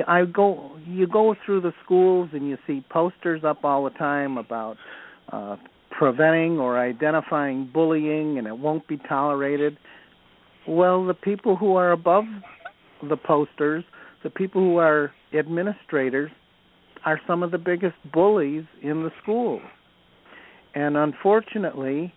go through the schools and you see posters up all the time about preventing or identifying bullying, and it won't be tolerated. Well, the people who are above the posters, the people who are administrators, are some of the biggest bullies in the schools. And unfortunately,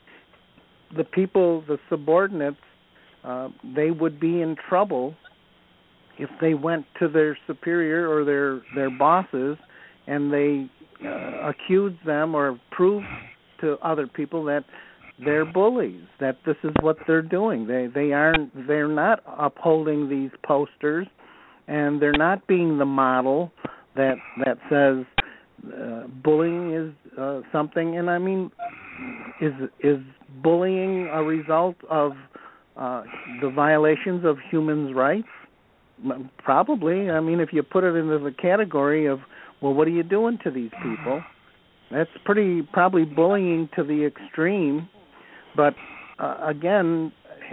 the subordinates, they would be in trouble if they went to their superior or their bosses and they accused them or proved to other people that they're bullies, that this is what they're doing. They're not upholding these posters, and they're not being the model that says bullying is something. And I mean, is bullying a result of the violations of human rights? Probably. I mean, if you put it into the category of, well, what are you doing to these people? That's probably bullying to the extreme. But again,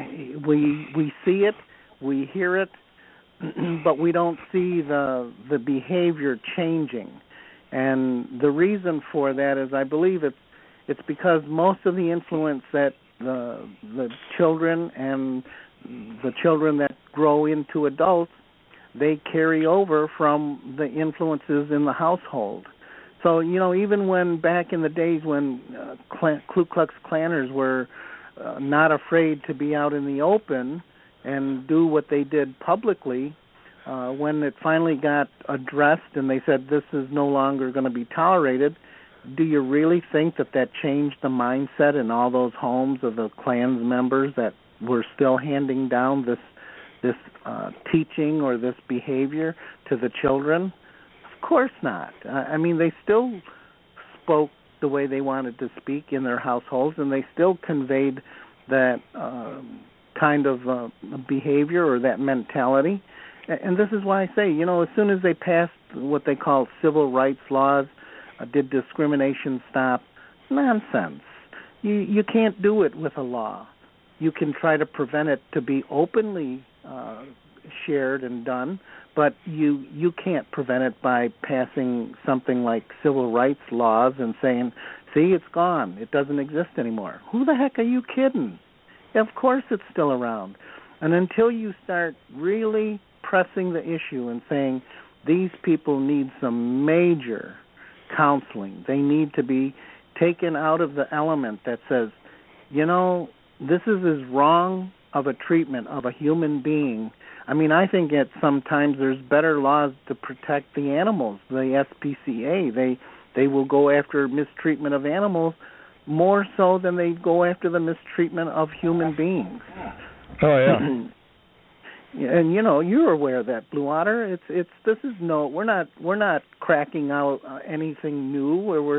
we see it, we hear it, but we don't see the behavior changing. And the reason for that is, I believe it's because most of the influence that the children and the children that grow into adults, they carry over from the influences in the household. So, even when back in the days when Ku Klux Klanners were not afraid to be out in the open and do what they did publicly, when it finally got addressed and they said this is no longer going to be tolerated, do you really think that changed the mindset in all those homes of the Klan's members that were still handing down this teaching or this behavior to the children? Of course not. I mean, they still spoke the way they wanted to speak in their households, and they still conveyed that kind of behavior or that mentality. And this is why I say, as soon as they passed what they call civil rights laws, did discrimination stop? Nonsense. You can't do it with a law. You can try to prevent it to be openly shared and done, but you can't prevent it by passing something like civil rights laws and saying, see, it's gone. It doesn't exist anymore. Who the heck are you kidding? Of course it's still around. And until you start really pressing the issue and saying these people need some major counseling, they need to be taken out of the element that says, you know, this is as wrong of a treatment of a human being. I mean, I think that sometimes there's better laws to protect the animals. The SPCA, they will go after mistreatment of animals more so than they go after the mistreatment of human beings. Oh yeah. And you know, you're aware of that, Blue Otter. We're not cracking out anything new.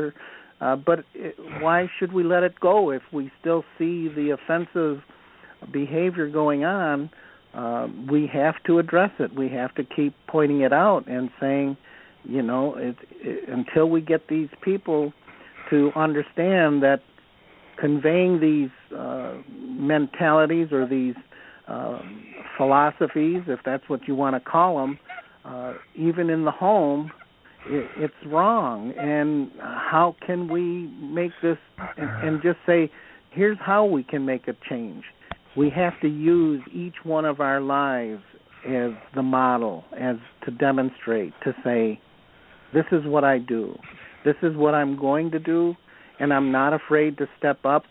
Why should we let it go if we still see the offensive behavior going on? We have to address it. We have to keep pointing it out and saying, you know, until we get these people to understand that conveying these mentalities or these philosophies, if that's what you want to call them, even in the home, it's wrong. And how can we make this and just say, here's how we can make a change. We have to use each one of our lives as the model, as to demonstrate, to say, this is what I do. This is what I'm going to do, and I'm not afraid to step up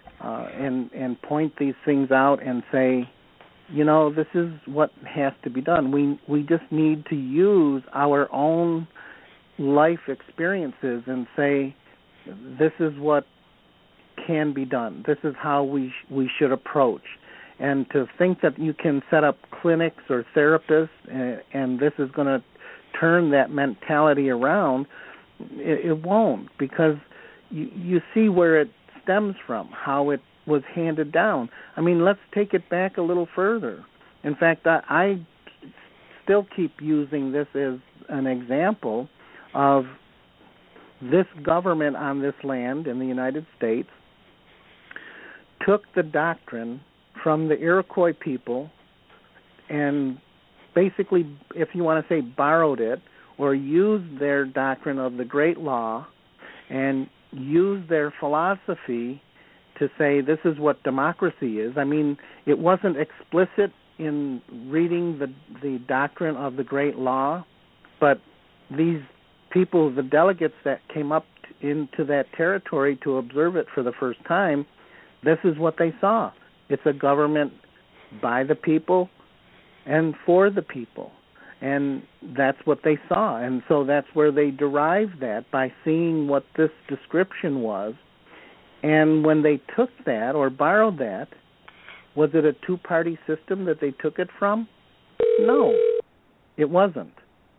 and point these things out and say, you know, this is what has to be done. We just need to use our own life experiences and say, this is what can be done. This is how we should approach. And to think that you can set up clinics or therapists and this is going to turn that mentality around, it won't, because you see where it stems from, how it was handed down. I mean, let's take it back a little further. In fact, I still keep using this as an example of this government on this land in the United States took the doctrine from the Iroquois people and basically, if you want to say, borrowed it or used their doctrine of the Great Law and used their philosophy to say this is what democracy is. I mean, it wasn't explicit in reading the doctrine of the Great Law, but these people, the delegates that came up into that territory to observe it for the first time, this is what they saw. It's a government by the people and for the people. And that's what they saw. And so that's where they derived that, by seeing what this description was. And when they took that or borrowed that, was it a two-party system that they took it from? No, it wasn't.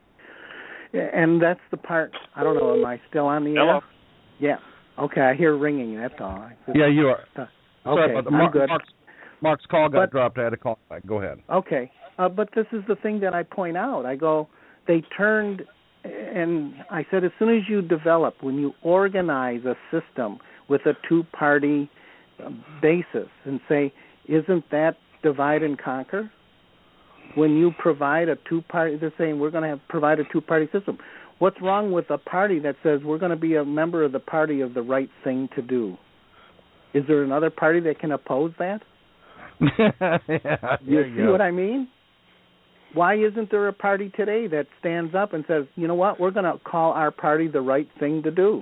And that's the part, I don't know, am I still on the air? Yeah. Okay, I hear ringing, that's all. Yeah, you are. Okay, I'm good. Mark's call got dropped. I had to call back. Go ahead. Okay. But this is the thing that I point out. I go, they turned, and I said, as soon as you develop, when you organize a system with a two-party basis and say, isn't that divide and conquer? When you provide a two-party, they're saying we're going to provide a two-party system. What's wrong with a party that says we're going to be a member of the party of the right thing to do? Is there another party that can oppose that? You see what I mean? Why isn't there a party today that stands up and says, you know what, we're going to call our party the right thing to do?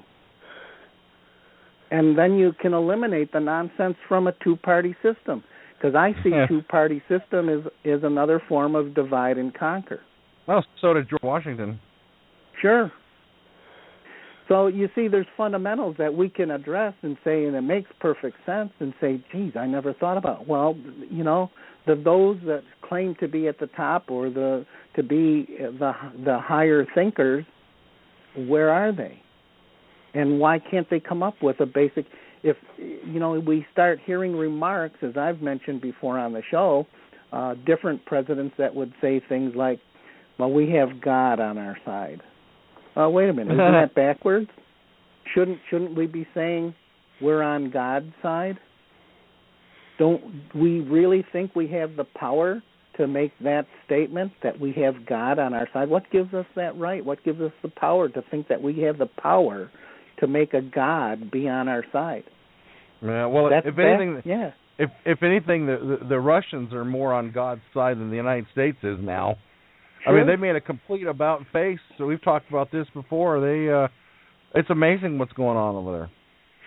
And then you can eliminate the nonsense from a two-party system. Because I see two-party system is another form of divide and conquer. Well, so did George Washington. Sure. So you see, there's fundamentals that we can address and say, and it makes perfect sense, and say, geez, I never thought about. Well, you know, those that claim to be at the top or to be the higher thinkers, where are they? And why can't they come up with a basic? If you know, we start hearing remarks, as I've mentioned before on the show, different presidents that would say things like, "Well, we have God on our side." Wait a minute, isn't that backwards? Shouldn't we be saying we're on God's side? Don't we really think we have the power to make that statement that we have God on our side? What gives us that right? What gives us the power to think that we have the power to make a God be on our side? Yeah, well, That's if anything, if anything, the Russians are more on God's side than the United States is now. Sure. I mean, they made a complete about face. So we've talked about this before. It's amazing what's going on over there.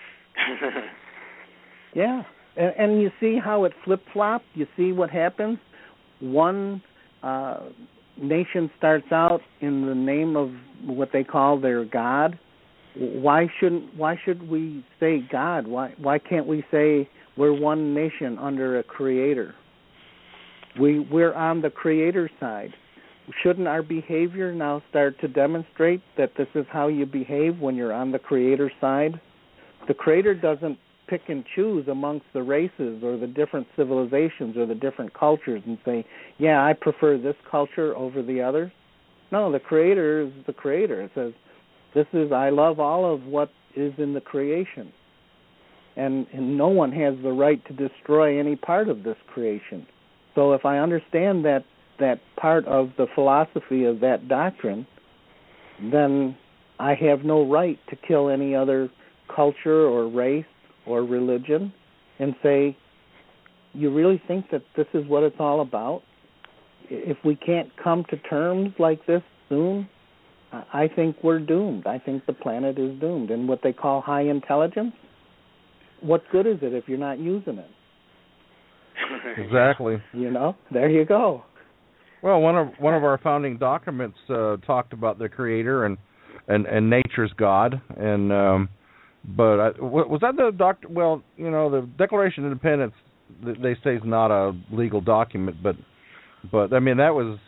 Yeah, and you see how it flip-flopped. You see what happens. One nation starts out in the name of what they call their God. Why should we say God? Why can't we say we're one nation under a creator? We're on the creator side. Shouldn't our behavior now start to demonstrate that this is how you behave when you're on the creator side? The creator doesn't pick and choose amongst the races or the different civilizations or the different cultures and say, yeah, I prefer this culture over the others. No, the creator is the creator. It says, I love all of what is in the creation. And no one has the right to destroy any part of this creation. So if I understand that part of the philosophy of that doctrine, then I have no right to kill any other culture or race or religion and say, you really think that this is what it's all about? If we can't come to terms like this soon, I think we're doomed. I think the planet is doomed. And what they call high intelligence, what good is it if you're not using it? Exactly. There you go. Well, one of our founding documents talked about the creator and nature's God, and but was that the Well, the Declaration of Independence, they say, is not a legal document, but I mean that was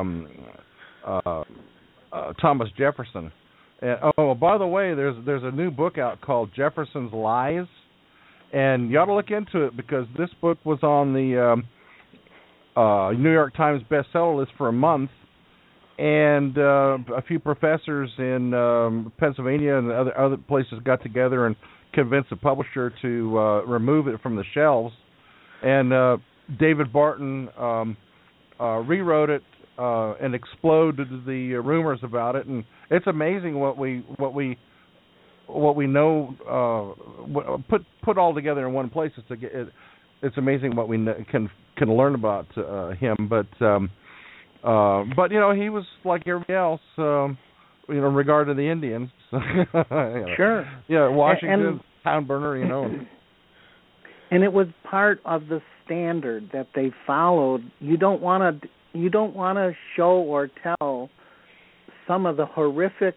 Thomas Jefferson. And, by the way, there's a new book out called Jefferson's Lies, and you ought to look into it because this book was on the New York Times bestseller list for a month, and a few professors in Pennsylvania and other places got together and convinced the publisher to remove it from the shelves. And David Barton rewrote it and exploded the rumors about it. And it's amazing what we know put all together in one place. It's amazing what we can learn about him, but he was like everybody else, regarding the Indians. Sure. Yeah, Washington, town burner, And it was part of the standard that they followed. You don't want to show or tell some of the horrific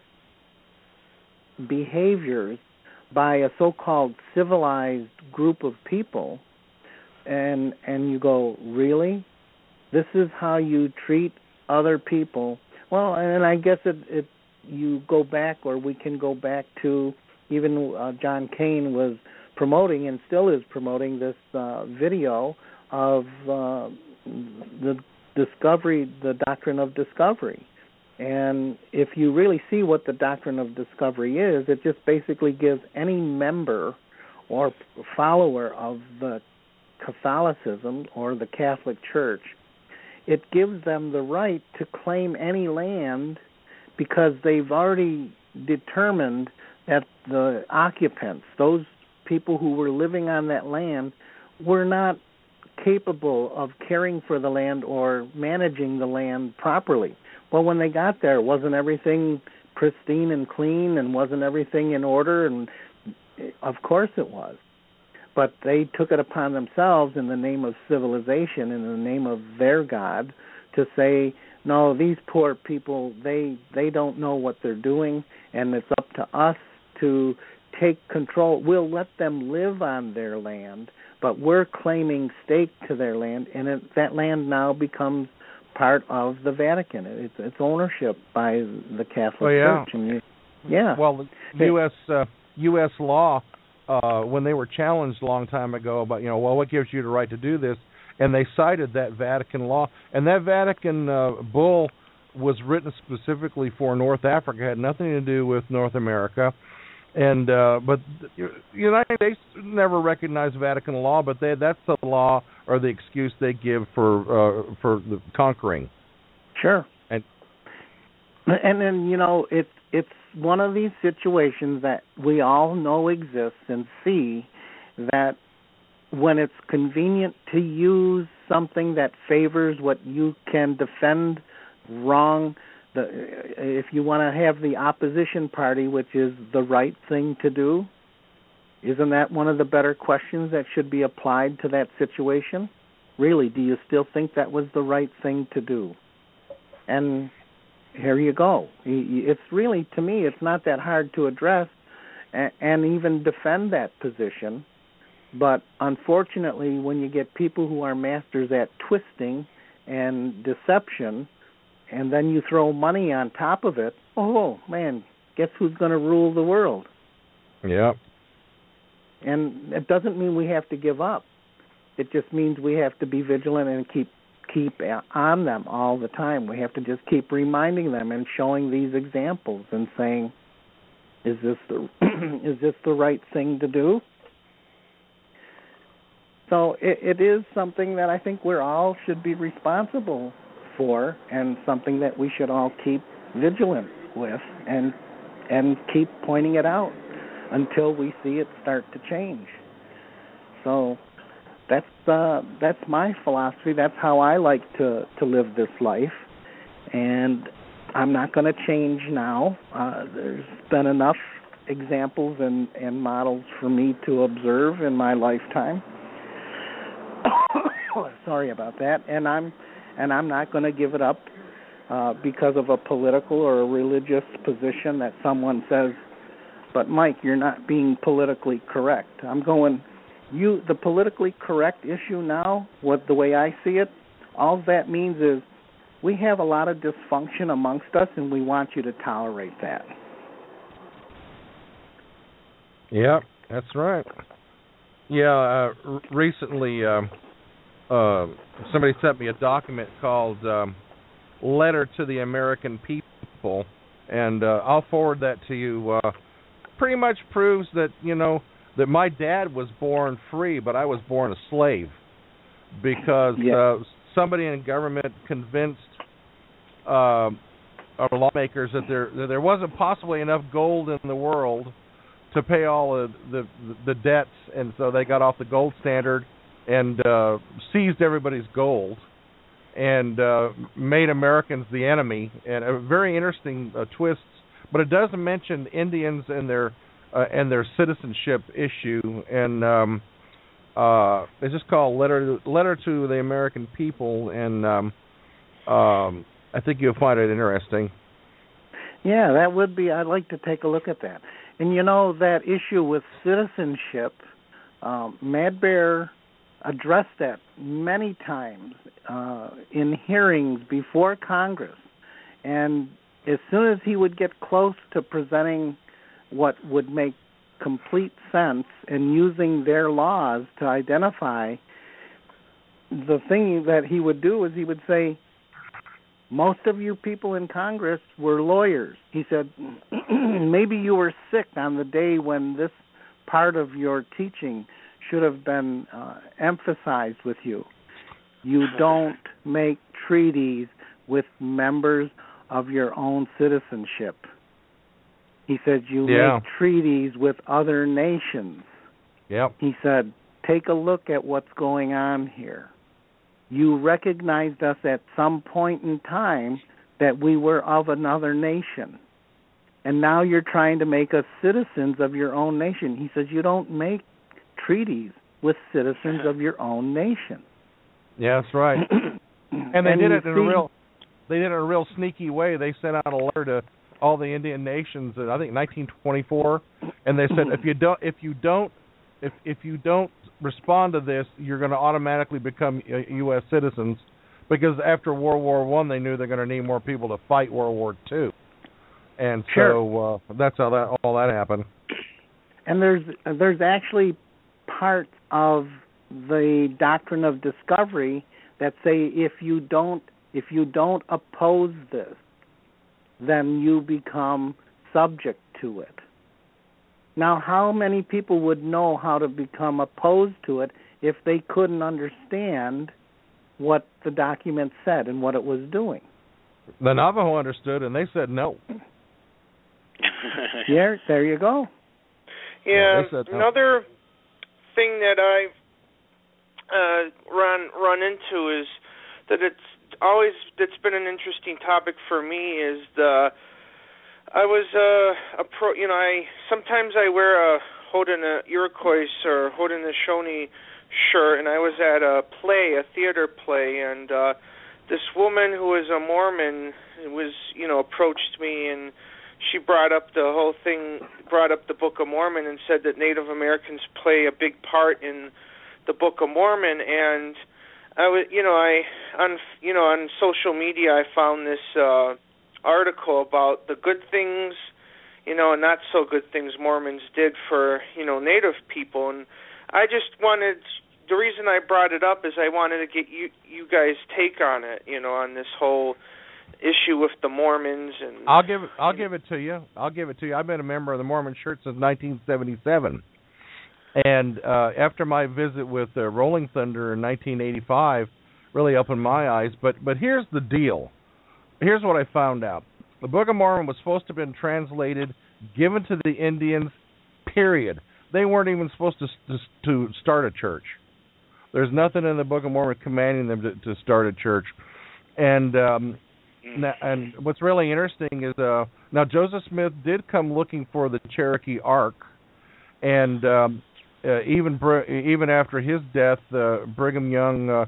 behaviors by a so-called civilized group of people. And you go, really? This is how you treat other people? Well, and I guess you go back, or we can go back to even John Kane was promoting and still is promoting this video of the doctrine of discovery. And if you really see what the doctrine of discovery is, it just basically gives any member or follower of the Catholicism or the Catholic Church, it gives them the right to claim any land because they've already determined that the occupants, those people who were living on that land, were not capable of caring for the land or managing the land properly. Well, when they got there, wasn't everything pristine and clean, and wasn't everything in order? And of course it was. But they took it upon themselves in the name of civilization, in the name of their God, to say, no, these poor people, they don't know what they're doing, and it's up to us to take control. We'll let them live on their land, but we're claiming stake to their land, and that land now becomes part of the Vatican. It's ownership by the Catholic Church. And Well, the U.S. law, when they were challenged a long time ago about, what gives you the right to do this, and they cited that Vatican law, and that Vatican bull was written specifically for North Africa, had nothing to do with North America, and but the United States never recognized Vatican law, but that's the law or the excuse they give for the conquering. Sure. And then it's one of these situations that we all know exists and see that when it's convenient to use something that favors what you can defend wrong, if you want to have the opposition party, which is the right thing to do, isn't that one of the better questions that should be applied to that situation? Really, do you still think that was the right thing to do? And here you go. It's really, to me, it's not that hard to address and even defend that position. But unfortunately, when you get people who are masters at twisting and deception, and then you throw money on top of it, oh, man, guess who's going to rule the world? Yep. And it doesn't mean we have to give up. It just means we have to be vigilant and keep on them all the time. We have to just keep reminding them and showing these examples and saying, is this the right thing to do? So it is something that I think we all should be responsible for, and something that we should all keep vigilant with and keep pointing it out until we see it start to change. So that's my philosophy. That's how I like to live this life, and I'm not going to change now. There's been enough examples and models for me to observe in my lifetime. Sorry about that, and I'm not going to give it up because of a political or a religious position that someone says, but Mike, you're not being politically correct. I'm going, the politically correct issue now, the way I see it, all that means is we have a lot of dysfunction amongst us, and we want you to tolerate that. Yeah, that's right. Yeah, recently somebody sent me a document called Letter to the American People, and I'll forward that to you. Pretty much proves that, that my dad was born free, but I was born a slave, because somebody in government convinced our lawmakers that there wasn't possibly enough gold in the world to pay all the debts, and so they got off the gold standard and seized everybody's gold and made Americans the enemy. And a very interesting twist, but it does mention Indians and their citizenship issue, and it's just called Letter to the American People, and I think you'll find it interesting. Yeah, that would be. I'd like to take a look at that. And that issue with citizenship, Mad Bear addressed that many times in hearings before Congress. And as soon as he would get close to presenting what would make complete sense and using their laws to identify, the thing that he would do is he would say, most of you people in Congress were lawyers. He said, maybe you were sick on the day when this part of your teaching should have been emphasized with you. You don't make treaties with members of your own citizenship. He said, you make treaties with other nations. Yep. He said, take a look at what's going on here. You recognized us at some point in time that we were of another nation. And now you're trying to make us citizens of your own nation. He says, you don't make treaties with citizens of your own nation. Yeah, that's right. And they did it in a real sneaky way. They sent out a letter to all the Indian nations in, I think, 1924, and they said, if you don't respond to this, you're going to automatically become U.S. citizens, because after World War I, they knew they're going to need more people to fight World War II, and so that's how all that happened. And there's actually parts of the doctrine of discovery that say if you don't oppose this, then you become subject to it. Now, how many people would know how to become opposed to it if they couldn't understand what the document said and what it was doing? The Navajo understood, and they said no. Yeah, there you go. Yeah, another thing that I've run into is that it's been an interesting topic for me is sometimes I wear a Haudenosaunee or Haudenosaunee shirt, and I was at a theater play, and this woman who was a Mormon approached me, and she brought up the Book of Mormon and said that Native Americans play a big part in the Book of Mormon. And I was, on social media I found this article about the good things, and not so good things Mormons did for, Native people. And I just wanted, the reason I brought it up is I wanted to get you guys' take on it, on this whole issue with the Mormons. And I'll give it to you. I've been a member of the Mormon Church since 1977. And after my visit with Rolling Thunder in 1985, really opened my eyes. But here's the deal. Here's what I found out. The Book of Mormon was supposed to have been translated, given to the Indians, period. They weren't even supposed to start a church. There's nothing in the Book of Mormon commanding them to start a church. And what's really interesting is now Joseph Smith did come looking for the Cherokee Ark, and even after his death, Brigham Young,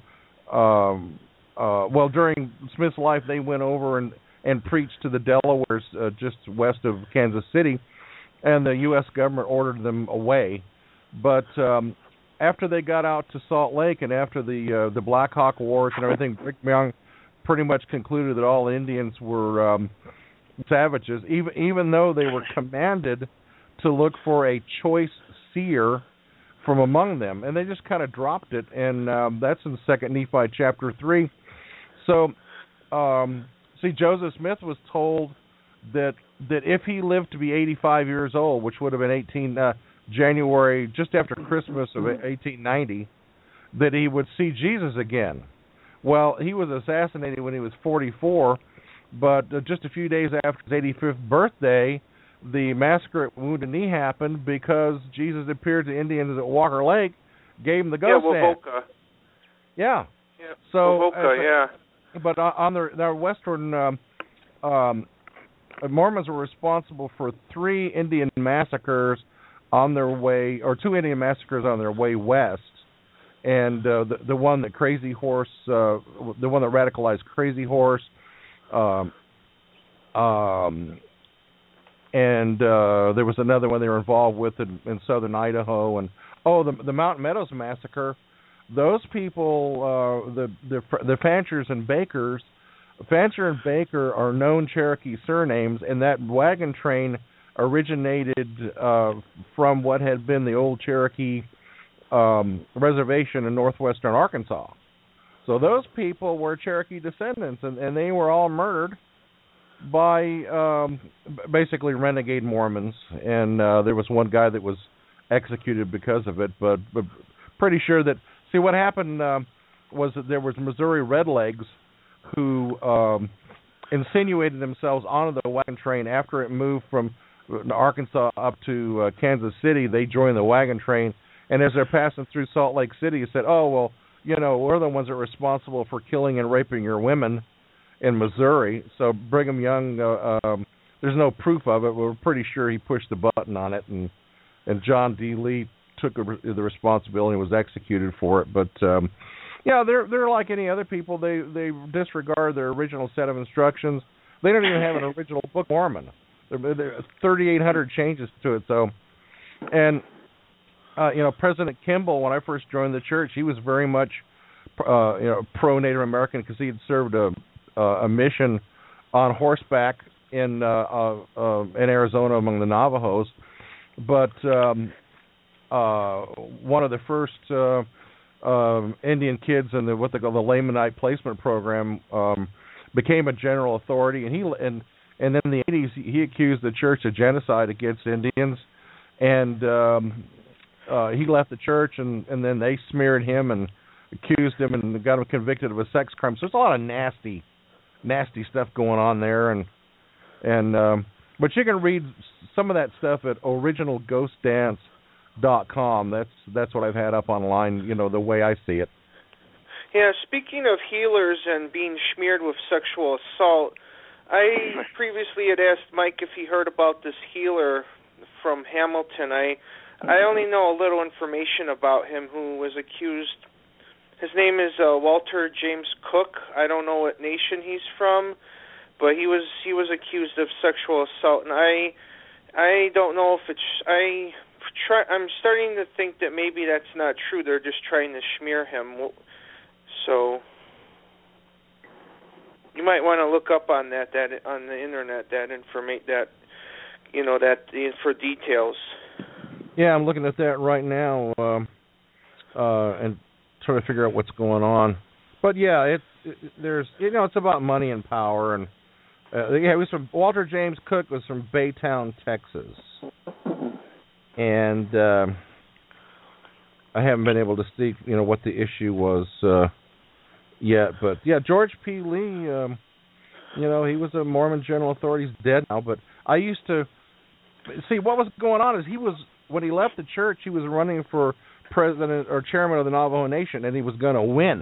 during Smith's life, they went over and preached to the Delawares just west of Kansas City, and the U.S. government ordered them away. But after they got out to Salt Lake and after the Black Hawk Wars and everything, Brigham Young pretty much concluded that all Indians were savages, even though they were commanded to look for a choice seer from among them, and they just kind of dropped it, and that's in 2 Nephi chapter 3. So, Joseph Smith was told that if he lived to be 85 years old, which would have been January, just after Christmas of 1890, that he would see Jesus again. Well, he was assassinated when he was 44, but just a few days after his 85th birthday, the massacre at Wounded Knee happened because Jesus appeared to Indians at Walker Lake, gave them the ghost dance. Yeah. So, but on their western, Mormons were responsible for 3 Indian massacres on their way, or 2 Indian massacres on their way west. And the one that Crazy Horse, the one that radicalized Crazy Horse, and there was another one they were involved with in southern Idaho, and the Mountain Meadows massacre. Those people, the Fanchers and Bakers, Fancher and Baker are known Cherokee surnames, and that wagon train originated from what had been the old Cherokee reservation in northwestern Arkansas. So those people were Cherokee descendants, and they were all murdered by basically renegade Mormons, and there was one guy that was executed because of it, but pretty sure that, see, what happened was that there was Missouri Redlegs who insinuated themselves onto the wagon train after it moved from Arkansas up to Kansas City. They joined the wagon train, and as they're passing through Salt Lake City, you said, oh, well, we're the ones that are responsible for killing and raping your women in Missouri. So Brigham Young, there's no proof of it, but we're pretty sure he pushed the button on it, and John D. Lee took the responsibility and was executed for it. But they're like any other people. They disregard their original set of instructions. They don't even have an original Book of Mormon. There are 3,800 changes to it. So, and President Kimball, when I first joined the church, he was very much pro Native American because he had served a mission on horseback in Arizona among the Navajos. But one of the first Indian kids in what they call the Lamanite placement program became a general authority, and then in the 80s he accused the church of genocide against Indians, and he left the church, and then they smeared him and accused him and got him convicted of a sex crime. So there's a lot of nasty stuff going on there, and but you can read some of that stuff at originaldghostdance.org. .com. That's what I've had up online, you know, the way I see it. Yeah, speaking of healers and being smeared with sexual assault, I previously had asked Mike if he heard about this healer from Hamilton. I only know a little information about him who was accused. His name is Walter James Cook. I don't know what nation he's from, but he was accused of sexual assault, and I don't know if it's I'm starting to think that maybe that's not true. They're just trying to smear him. So you might want to look up on that on the internet, for details. Yeah, I'm looking at that right now, and trying to figure out what's going on. But yeah, it's about money and power, and it was from Walter James Cook was from Baytown, Texas, and I haven't been able to see what the issue was yet. But yeah, George P. Lee, he was a Mormon General Authority. He's dead now, but I used to see what was going on. Is when he left the church, he was running for president or chairman of the Navajo Nation, and he was going to win.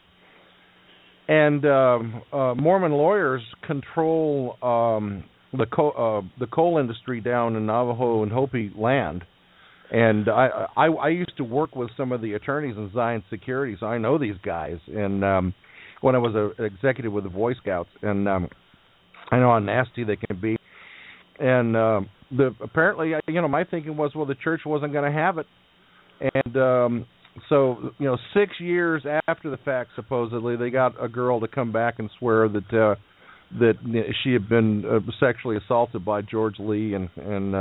And Mormon lawyers control the coal industry down in Navajo and Hopi land. And I used to work with some of the attorneys in Zion Security, so I know these guys. And when I was an executive with the Boy Scouts, and I know how nasty they can be. And apparently, my thinking was, well, the church wasn't going to have it. And so 6 years after the fact, supposedly, they got a girl to come back and swear that she had been sexually assaulted by George Lee, and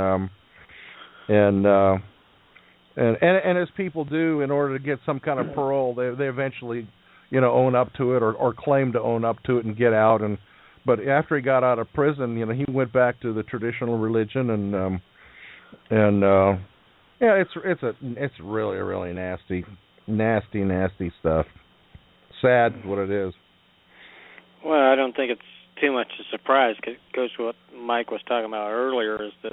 as people do, in order to get some kind of parole, they eventually own up to it or claim to own up to it and get out. But after he got out of prison, he went back to the traditional religion, yeah, it's really, really nasty stuff. Sad what it is. Well, I don't think it's too much a surprise. Cause it goes to what Mike was talking about earlier. Is that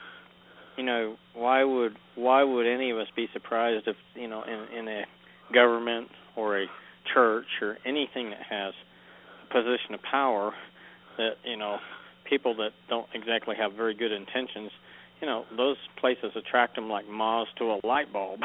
why would any of us be surprised if in a government or a church or anything that has a position of power that people that don't exactly have very good intentions. Those places attract them like moths to a light bulb.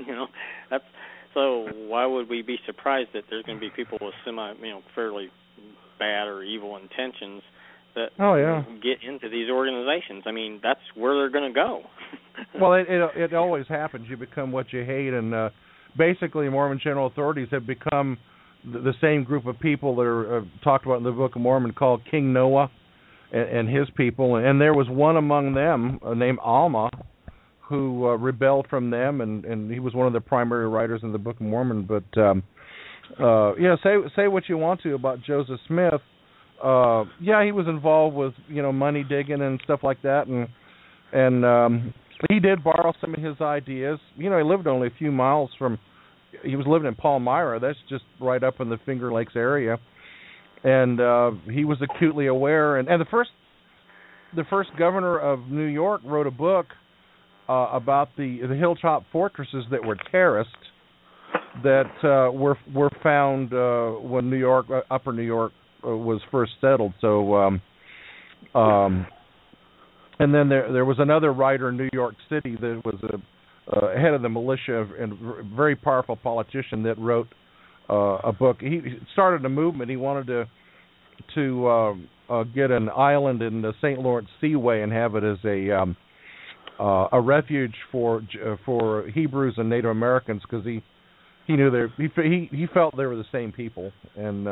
So why would we be surprised that there's going to be people with fairly bad or evil intentions that get into these organizations? I mean, that's where they're going to go. Well, it always happens. You become what you hate, and basically Mormon General Authorities have become the same group of people that are talked about in the Book of Mormon called King Noah and his people, and there was one among them named Alma who rebelled from them, and he was one of the primary writers in the Book of Mormon. But say what you want to about Joseph Smith. He was involved with money digging and stuff like that, and he did borrow some of his ideas. He lived only a few miles from. He was living in Palmyra. That's just right up in the Finger Lakes area. And he was acutely aware, and the first governor of New York wrote a book about the hilltop fortresses that were terraced that were found when Upper New York was first settled. So, and then there was another writer in New York City that was a head of the militia and very powerful politician that wrote a book. He started a movement. He wanted to get an island in the St. Lawrence Seaway and have it as a refuge for Hebrews and Native Americans, because he knew he felt they were the same people. And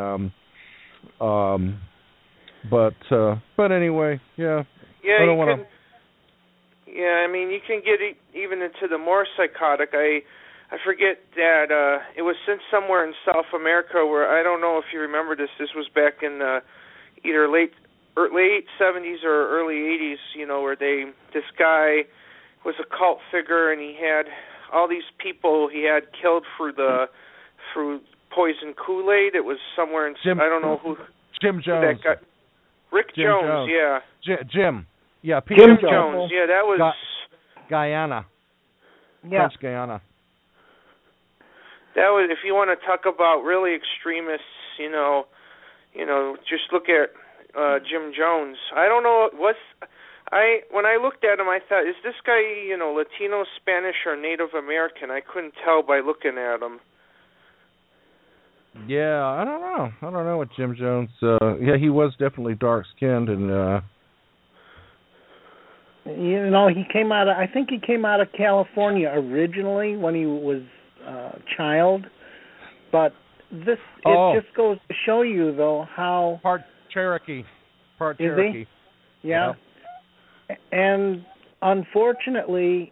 but anyway, yeah. Yeah, I don't want to. Yeah, I mean, you can get even into the more psychotic. I forget that it was sent somewhere in South America where, I don't know if you remember this. This was back in either late 70s or early 80s. Where this guy was a cult figure, and he had all these people he had killed through poison Kool-Aid. It was somewhere in I don't know who. Jim Jones. That guy, Rick Jim Jones. Yeah. Jim. Yeah, Jim Jones. Yeah, that was Guyana. French Guiana. That was, if you want to talk about really extremists, just look at Jim Jones. I don't know when I looked at him, I thought, is this guy, Latino, Spanish, or Native American? I couldn't tell by looking at him. Yeah, I don't know what Jim Jones. He was definitely dark skinned, and he came out of. I think he came out of California originally when he was a child, but it just goes to show you though how part Cherokee. Is he? Yeah. And unfortunately,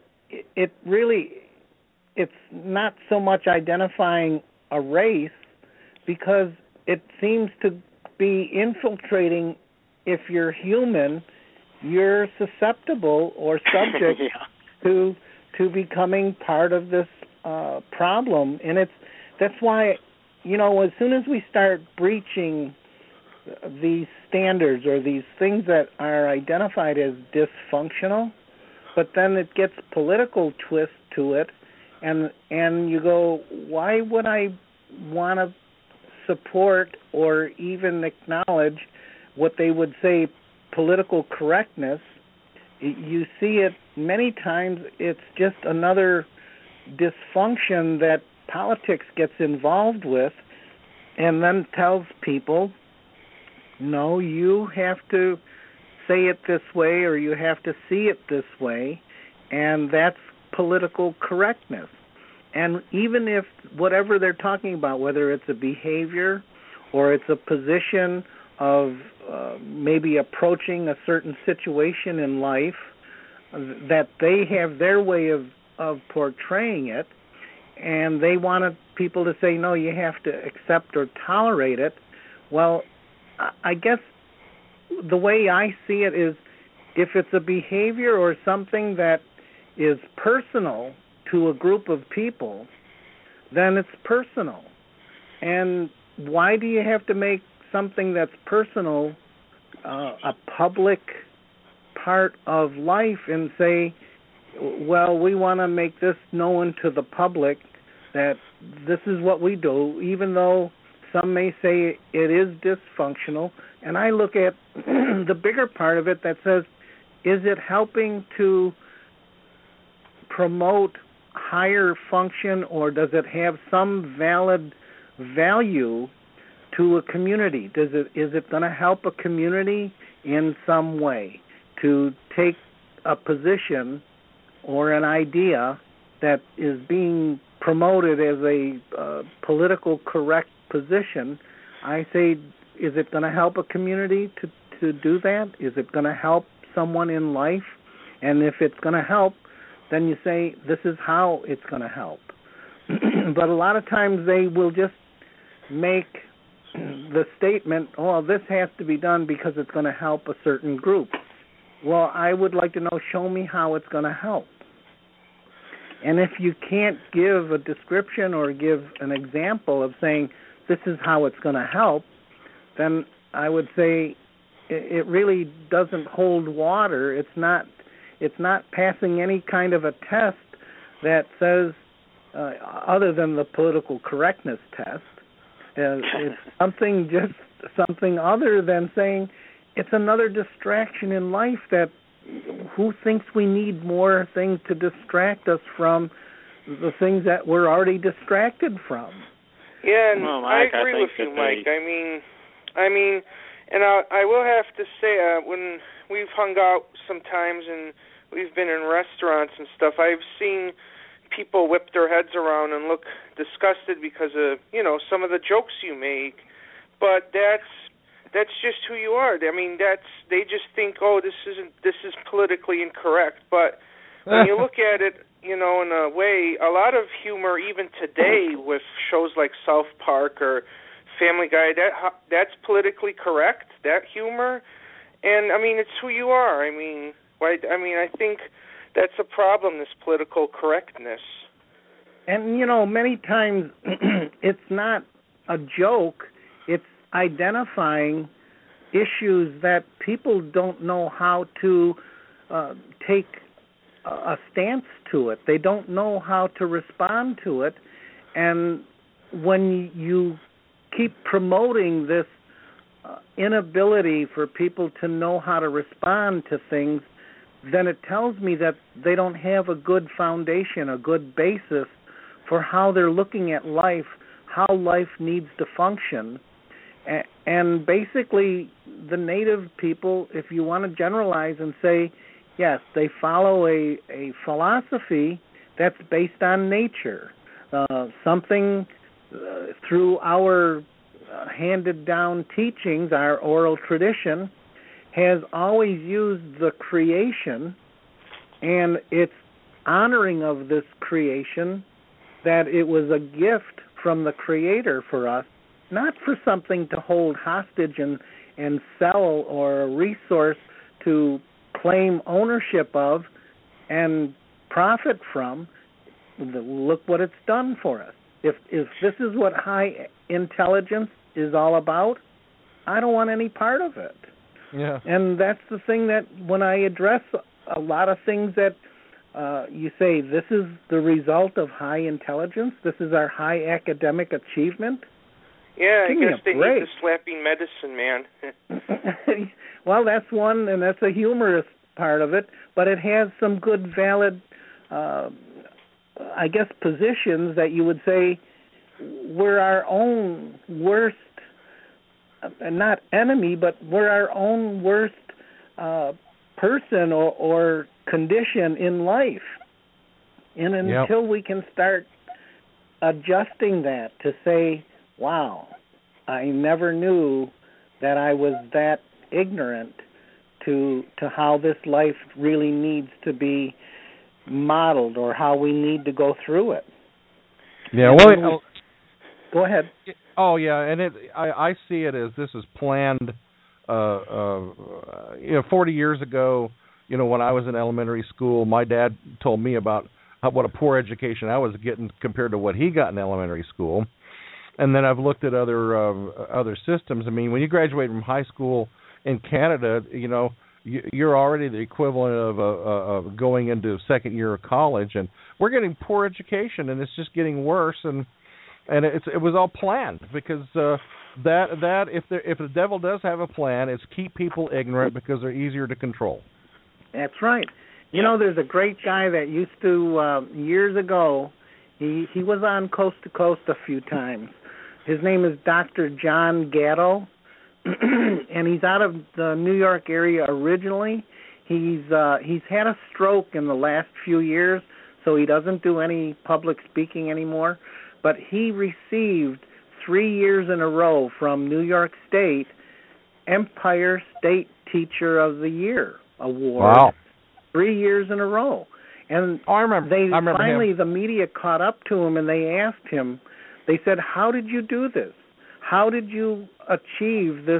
it's not so much identifying a race, because it seems to be infiltrating. If you're human, you're susceptible or subject to becoming part of this problem. And that's why, as soon as we start breaching these standards or these things that are identified as dysfunctional, but then it gets political twist to it, and you go, why would I want to support or even acknowledge what they would say political correctness? You see it many times. It's just another dysfunction that politics gets involved with, and then tells people, no, you have to say it this way or you have to see it this way, and that's political correctness. And even if whatever they're talking about, whether it's a behavior or it's a position of maybe approaching a certain situation in life, that they have their way of portraying it, and they wanted people to say, no, you have to accept or tolerate it. Well, I guess the way I see it is, if it's a behavior or something that is personal to a group of people, then it's personal. And why do you have to make something that's personal a public part of life and say, well, we want to make this known to the public that this is what we do, even though some may say it is dysfunctional. And I look at the bigger part of it that says, is it helping to promote higher function, or does it have some valid value to a community? Is it going to help a community in some way to take a position or an idea that is being promoted as a political correct position? I say, is it going to help a community to do that? Is it going to help someone in life? And if it's going to help, then you say, this is how it's going to help. But a lot of times they will just make the statement, oh, this has to be done because it's going to help a certain group. Well, I would like to know, show me how it's going to help. And if you can't give a description or give an example of saying, this is how it's going to help, then I would say it really doesn't hold water. It's not passing any kind of a test that says, other than the political correctness test, it's something other than saying it's another distraction in life. That who thinks we need more things to distract us from the things that we're already distracted from? Yeah, and well, Mike, I agree with you, Mike. I mean, and I will have to say, when we've hung out sometimes and we've been in restaurants and stuff, I've seen people whip their heads around and look disgusted because of, some of the jokes you make. But that's just who you are. I mean, they just think, oh, this is politically incorrect. But when you look at it, in a way, a lot of humor, even today, with shows like South Park or Family Guy, that's politically correct, that humor. And I mean, it's who you are. I think that's a problem, this political correctness. And many times it's not a joke. It's identifying issues that people don't know how to take a stance to it. They don't know how to respond to it. And when you keep promoting this inability for people to know how to respond to things, then it tells me that they don't have a good foundation, a good basis for how they're looking at life, how life needs to function. And basically, the native people, if you want to generalize and say, yes, they follow a philosophy that's based on nature, something through our handed down teachings, our oral tradition, has always used the creation and its honoring of this creation, that it was a gift from the Creator for us, not for something to hold hostage and sell, or a resource to claim ownership of and profit from. Look what it's done for us. If this is what high intelligence is all about, I don't want any part of it. Yeah. And that's the thing that when I address a lot of things that you say, this is the result of high intelligence, this is our high academic achievement. Yeah, Give I guess they me a break. need the slapping medicine, man. Well, that's one, and that's a humorous part of it, but it has some good, valid, I guess, positions that you would say we're our own worst, not enemy, but we're our own worst person or condition in life. And until we can start adjusting that to say, wow, I never knew that I was that ignorant to how this life really needs to be modeled, or how we need to go through it. Yeah, well, go ahead. Oh, yeah, and I see it as this is planned. 40 years ago, when I was in elementary school, my dad told me about what a poor education I was getting compared to what he got in elementary school. And then I've looked at other systems. I mean, when you graduate from high school in Canada, you're already the equivalent of going into second year of college, and we're getting poor education, and it's just getting worse. And it was all planned, because that if the devil does have a plan, it's keep people ignorant because they're easier to control. That's right. There's a great guy that used to years ago. He was on Coast to Coast a few times. His name is Dr. John Gatto, and he's out of the New York area originally. He's had a stroke in the last few years, so he doesn't do any public speaking anymore. But he received 3 years in a row from New York State Empire State Teacher of the Year award. Wow. 3 years in a row. And I remember finally him. The media caught up to him, and they asked him, they said, how did you do this? How did you achieve this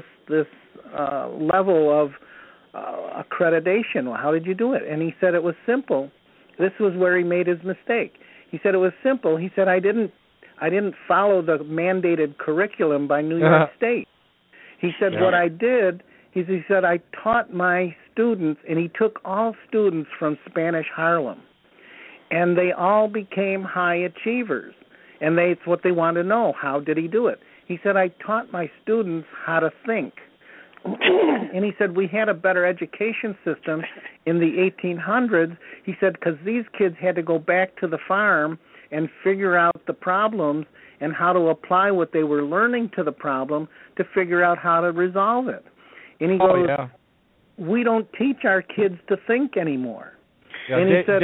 level of accreditation? How did you do it? And he said it was simple. This was where he made his mistake. He said it was simple. He said, I didn't follow the mandated curriculum by New York State. He said, what I did, he said, I taught my students, and he took all students from Spanish Harlem, and they all became high achievers. And it's what they want to know. How did he do it? He said, I taught my students how to think. And he said, we had a better education system in the 1800s. He said, because these kids had to go back to the farm and figure out the problems and how to apply what they were learning to the problem to figure out how to resolve it. And he goes, we don't teach our kids to think anymore. Yeah, and he said,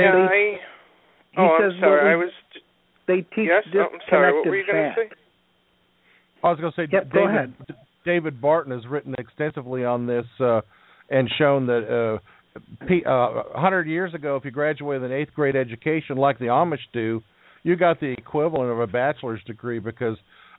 I'm sorry. They teach I'm sorry. What were you going to say? I was going to say, go ahead. David Barton has written extensively on this and shown that 100 years ago, if you graduated with an 8th grade education like the Amish do, you got the equivalent of a bachelor's degree, because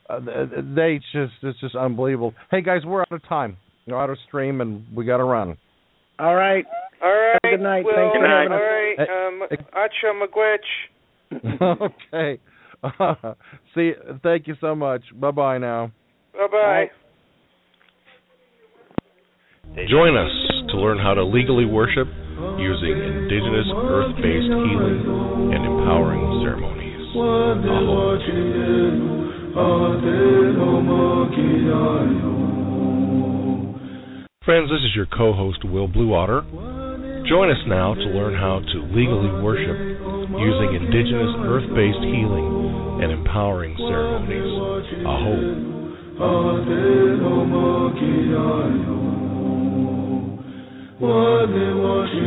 it's just unbelievable. Hey, guys, we're out of time. We're out of stream, and we got to run. All right. Good night. Well, thanks for having us. All right. Acha Magwitch. Okay. See, thank you so much. Bye-bye now. Bye-bye. Join us to learn how to legally worship using indigenous earth-based healing and empowering ceremonies. Aho. Friends, this is your co-host, Will Bluewater. Join us now to learn how to legally worship using indigenous earth-based healing and empowering ceremonies. Aho. Wade